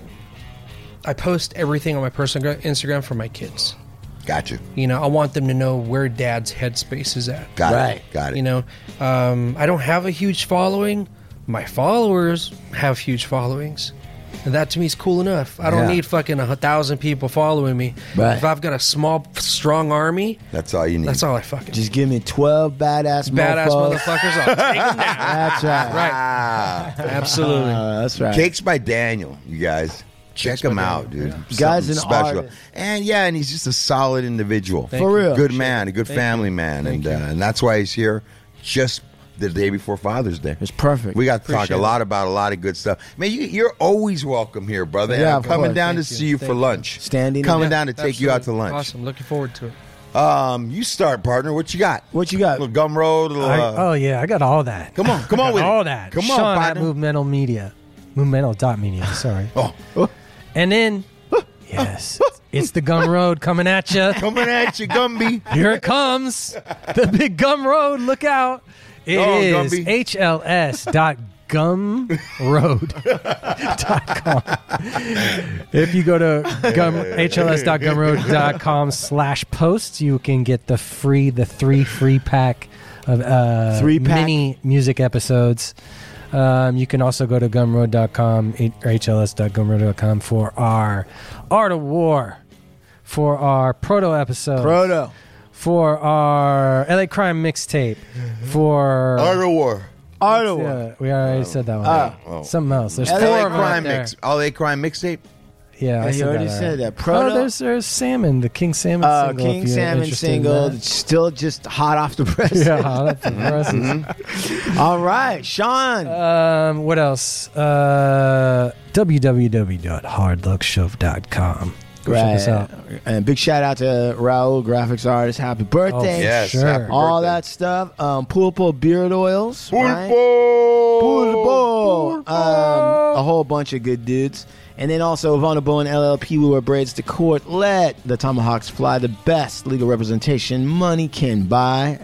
Speaker 8: I post everything on my personal Instagram for my kids.
Speaker 2: Got you.
Speaker 8: You know, I want them to know where dad's headspace is at.
Speaker 2: Got
Speaker 1: Right.
Speaker 2: it. Got it.
Speaker 8: You know, um, I don't have a huge following. My followers have huge followings. And that to me is cool enough. I don't
Speaker 1: Yeah.
Speaker 8: need fucking a thousand people following me.
Speaker 1: Right.
Speaker 8: If I've got a small, strong army,
Speaker 2: That's all you need.
Speaker 8: that's all I fucking
Speaker 1: Just give me twelve badass,
Speaker 8: badass
Speaker 1: mofos.
Speaker 8: motherfuckers. I'll take them down.
Speaker 1: That's right.
Speaker 8: Right.
Speaker 2: Ah.
Speaker 8: Absolutely.
Speaker 1: Uh, that's right.
Speaker 2: Cakes by Daniel, you guys. Check
Speaker 8: by
Speaker 2: him out,
Speaker 8: Daniel,
Speaker 2: dude.
Speaker 8: yeah.
Speaker 1: Guy's
Speaker 2: Something
Speaker 1: an
Speaker 2: special.
Speaker 1: artist.
Speaker 2: And yeah, and he's just a solid individual.
Speaker 8: Thank
Speaker 1: For
Speaker 8: you.
Speaker 1: real.
Speaker 2: Good man, a good
Speaker 8: Thank
Speaker 2: family
Speaker 8: you.
Speaker 2: man.
Speaker 8: Thank
Speaker 2: And uh,
Speaker 8: you.
Speaker 2: and that's why he's here just the day before Father's Day.
Speaker 1: It's perfect.
Speaker 2: We got to talk
Speaker 8: Appreciate
Speaker 2: a
Speaker 8: it.
Speaker 2: lot about a lot of good stuff. Man, you, you're always welcome here, brother.
Speaker 1: Yeah,
Speaker 2: And I'm
Speaker 1: of
Speaker 2: coming
Speaker 1: course.
Speaker 2: down
Speaker 8: Thank
Speaker 2: to
Speaker 8: you.
Speaker 2: see you
Speaker 8: Thank
Speaker 2: for
Speaker 8: you.
Speaker 2: lunch.
Speaker 1: Standing.
Speaker 2: Coming
Speaker 1: in-
Speaker 2: down to take you out to
Speaker 8: Absolutely.
Speaker 2: lunch.
Speaker 8: Awesome. Looking forward to it.
Speaker 2: Um, you start, partner. What you got?
Speaker 1: What you got?
Speaker 2: little gum road. Little,
Speaker 4: I,
Speaker 2: uh,
Speaker 4: oh yeah, I got all that.
Speaker 2: Come on, come on
Speaker 4: I got
Speaker 2: with it.
Speaker 4: all that.
Speaker 2: Come on,
Speaker 4: Sean at
Speaker 2: partner.
Speaker 4: Movemental Media, Movemental dot media. Sorry.
Speaker 2: oh,
Speaker 4: And then, yes, it's the Gum Road coming at you.
Speaker 2: coming at you, Gumby.
Speaker 4: Here it comes, the big Gum Road. Look out! It
Speaker 2: Go on,
Speaker 4: is
Speaker 2: Gumby.
Speaker 4: H L S dot gumroad dot com. If you go to gum, H L S dot gumroad dot com slash posts, you can get the free, the three free pack of uh,
Speaker 1: Three pack?
Speaker 4: mini music episodes. Um, you can also go to gumroad dot com or H L S dot gumroad dot com for our Art of War, for our proto episode,
Speaker 1: Proto.
Speaker 4: for our L A Crime mixtape, for
Speaker 2: Art of War.
Speaker 1: Art of War.
Speaker 4: yeah, we already said that one.
Speaker 1: Oh.
Speaker 2: Oh.
Speaker 4: Something else. There's
Speaker 1: L A
Speaker 4: four
Speaker 2: L A
Speaker 4: of them out
Speaker 2: crime
Speaker 4: there.
Speaker 2: mix. L A crime mixtape.
Speaker 4: Yeah, I
Speaker 1: Yeah,
Speaker 4: said
Speaker 1: you already
Speaker 4: that
Speaker 1: said
Speaker 4: already.
Speaker 1: that. Proto.
Speaker 4: Oh, there's there's Salmon, the King Salmon
Speaker 1: uh,
Speaker 4: single.
Speaker 1: King
Speaker 4: if you're
Speaker 1: Salmon
Speaker 4: interested in
Speaker 1: single.
Speaker 4: that.
Speaker 1: It's still just hot off the press.
Speaker 4: Yeah, hot off the presses.
Speaker 2: Mm-hmm.
Speaker 1: All right, Sean.
Speaker 4: Um, what else? Uh, w w w dot hard luck shove dot com. Go check us out.
Speaker 1: And big shout out to Raul, graphics artist. Happy birthday.
Speaker 4: Oh,
Speaker 2: Yes,
Speaker 4: sure.
Speaker 2: happy
Speaker 1: All
Speaker 2: birthday.
Speaker 1: that stuff. Um, Pulpo beard oils. right?
Speaker 2: Pulpo.
Speaker 1: Pulpo. Um, a whole bunch of good dudes. And then also Vulnerable and L L P, we wear braids to court. Let the Tomahawks fly. The best legal representation money can buy.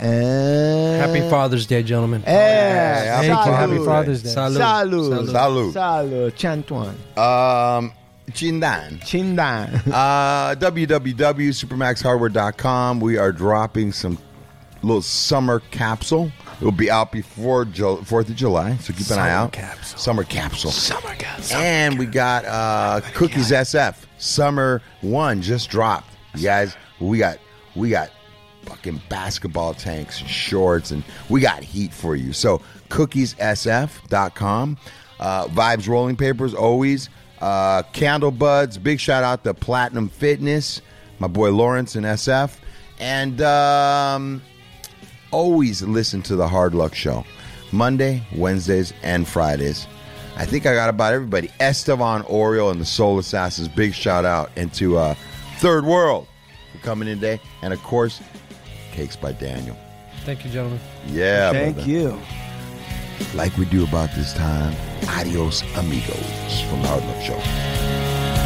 Speaker 1: And
Speaker 8: Happy Father's Day, gentlemen.
Speaker 1: Yeah.
Speaker 2: Happy
Speaker 4: Thank you.
Speaker 1: Salud.
Speaker 4: Happy Father's Day.
Speaker 8: Salud.
Speaker 1: Salud.
Speaker 2: Salud.
Speaker 1: Salud. Chantuan.
Speaker 2: Um, Chindan.
Speaker 1: Chindan.
Speaker 2: Uh, w w w dot supermax hardware dot com. We are dropping some little summer capsule. It'll be out before Ju- fourth of July, so keep an eye out.
Speaker 4: capsule.
Speaker 2: Summer capsule.
Speaker 1: Summer capsule.
Speaker 2: And we got uh, Cookies S F. Summer one just dropped. You guys, we got we got fucking basketball tanks and shorts, and we got heat for you. So cookies s f dot com. Uh, Vibes rolling papers, always. Uh, Candle Buds, big shout out to Platinum Fitness, my boy Lawrence and S F. And um, always listen to the Hard Luck Show. Monday, Wednesdays, and Fridays. I think I got about everybody. Estevan Oriole and the Soul Assassins, big shout out. And to uh, Third World for coming in today. And of course, Cakes by Daniel.
Speaker 8: Thank you, gentlemen.
Speaker 2: Yeah,
Speaker 1: Thank
Speaker 2: brother.
Speaker 1: you.
Speaker 2: Like we do about this time, adios amigos from the Hard Luck Show.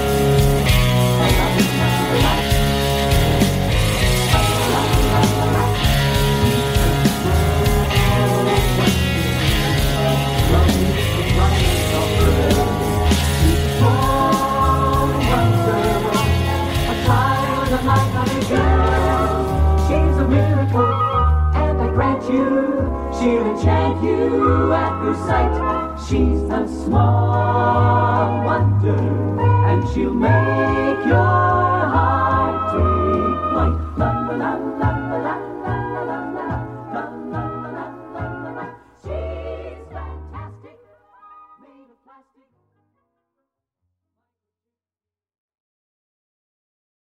Speaker 11: She's a miracle, and I grant you, she'll enchant you at first sight. She's a small wonder, and she'll make your heart take flight. La la la la la la la la la la la la la la. She's fantastic, made of plastic.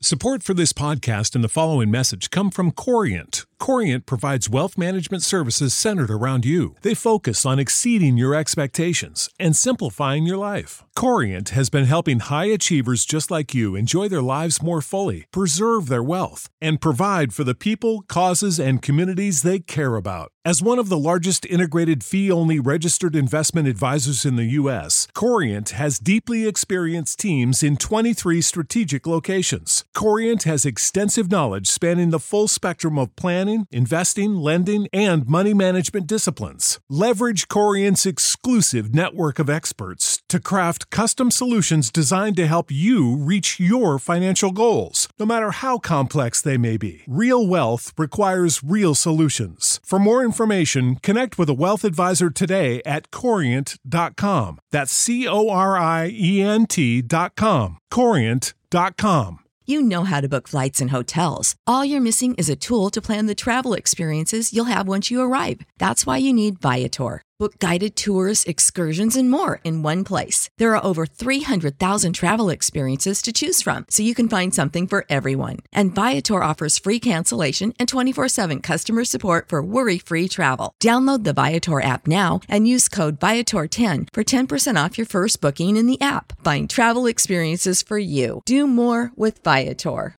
Speaker 12: Support for this podcast and the following message come from Corient. Corient provides wealth management services centered around you. They focus on exceeding your expectations and simplifying your life. Corient has been helping high achievers just like you enjoy their lives more fully, preserve their wealth, and provide for the people, causes, and communities they care about. As one of the largest integrated fee-only registered investment advisors in the U S, Corient has deeply experienced teams in twenty-three strategic locations. Corient has extensive knowledge spanning the full spectrum of planning, investing, lending, and money management disciplines. Leverage Corient's exclusive network of experts to craft custom solutions designed to help you reach your financial goals, no matter how complex they may be. Real wealth requires real solutions. For more information, connect with a wealth advisor today at corient dot com. That's C O R I E N T dot com. corient dot com.
Speaker 9: You know how to book flights and hotels. All you're missing is a tool to plan the travel experiences you'll have once you arrive. That's why you need Viator. Book guided tours, excursions, and more in one place. There are over three hundred thousand travel experiences to choose from, so you can find something for everyone. And Viator offers free cancellation and twenty-four seven customer support for worry-free travel. Download the Viator app now and use code Viator ten for ten percent off your first booking in the app. Find travel experiences for you. Do more with Viator.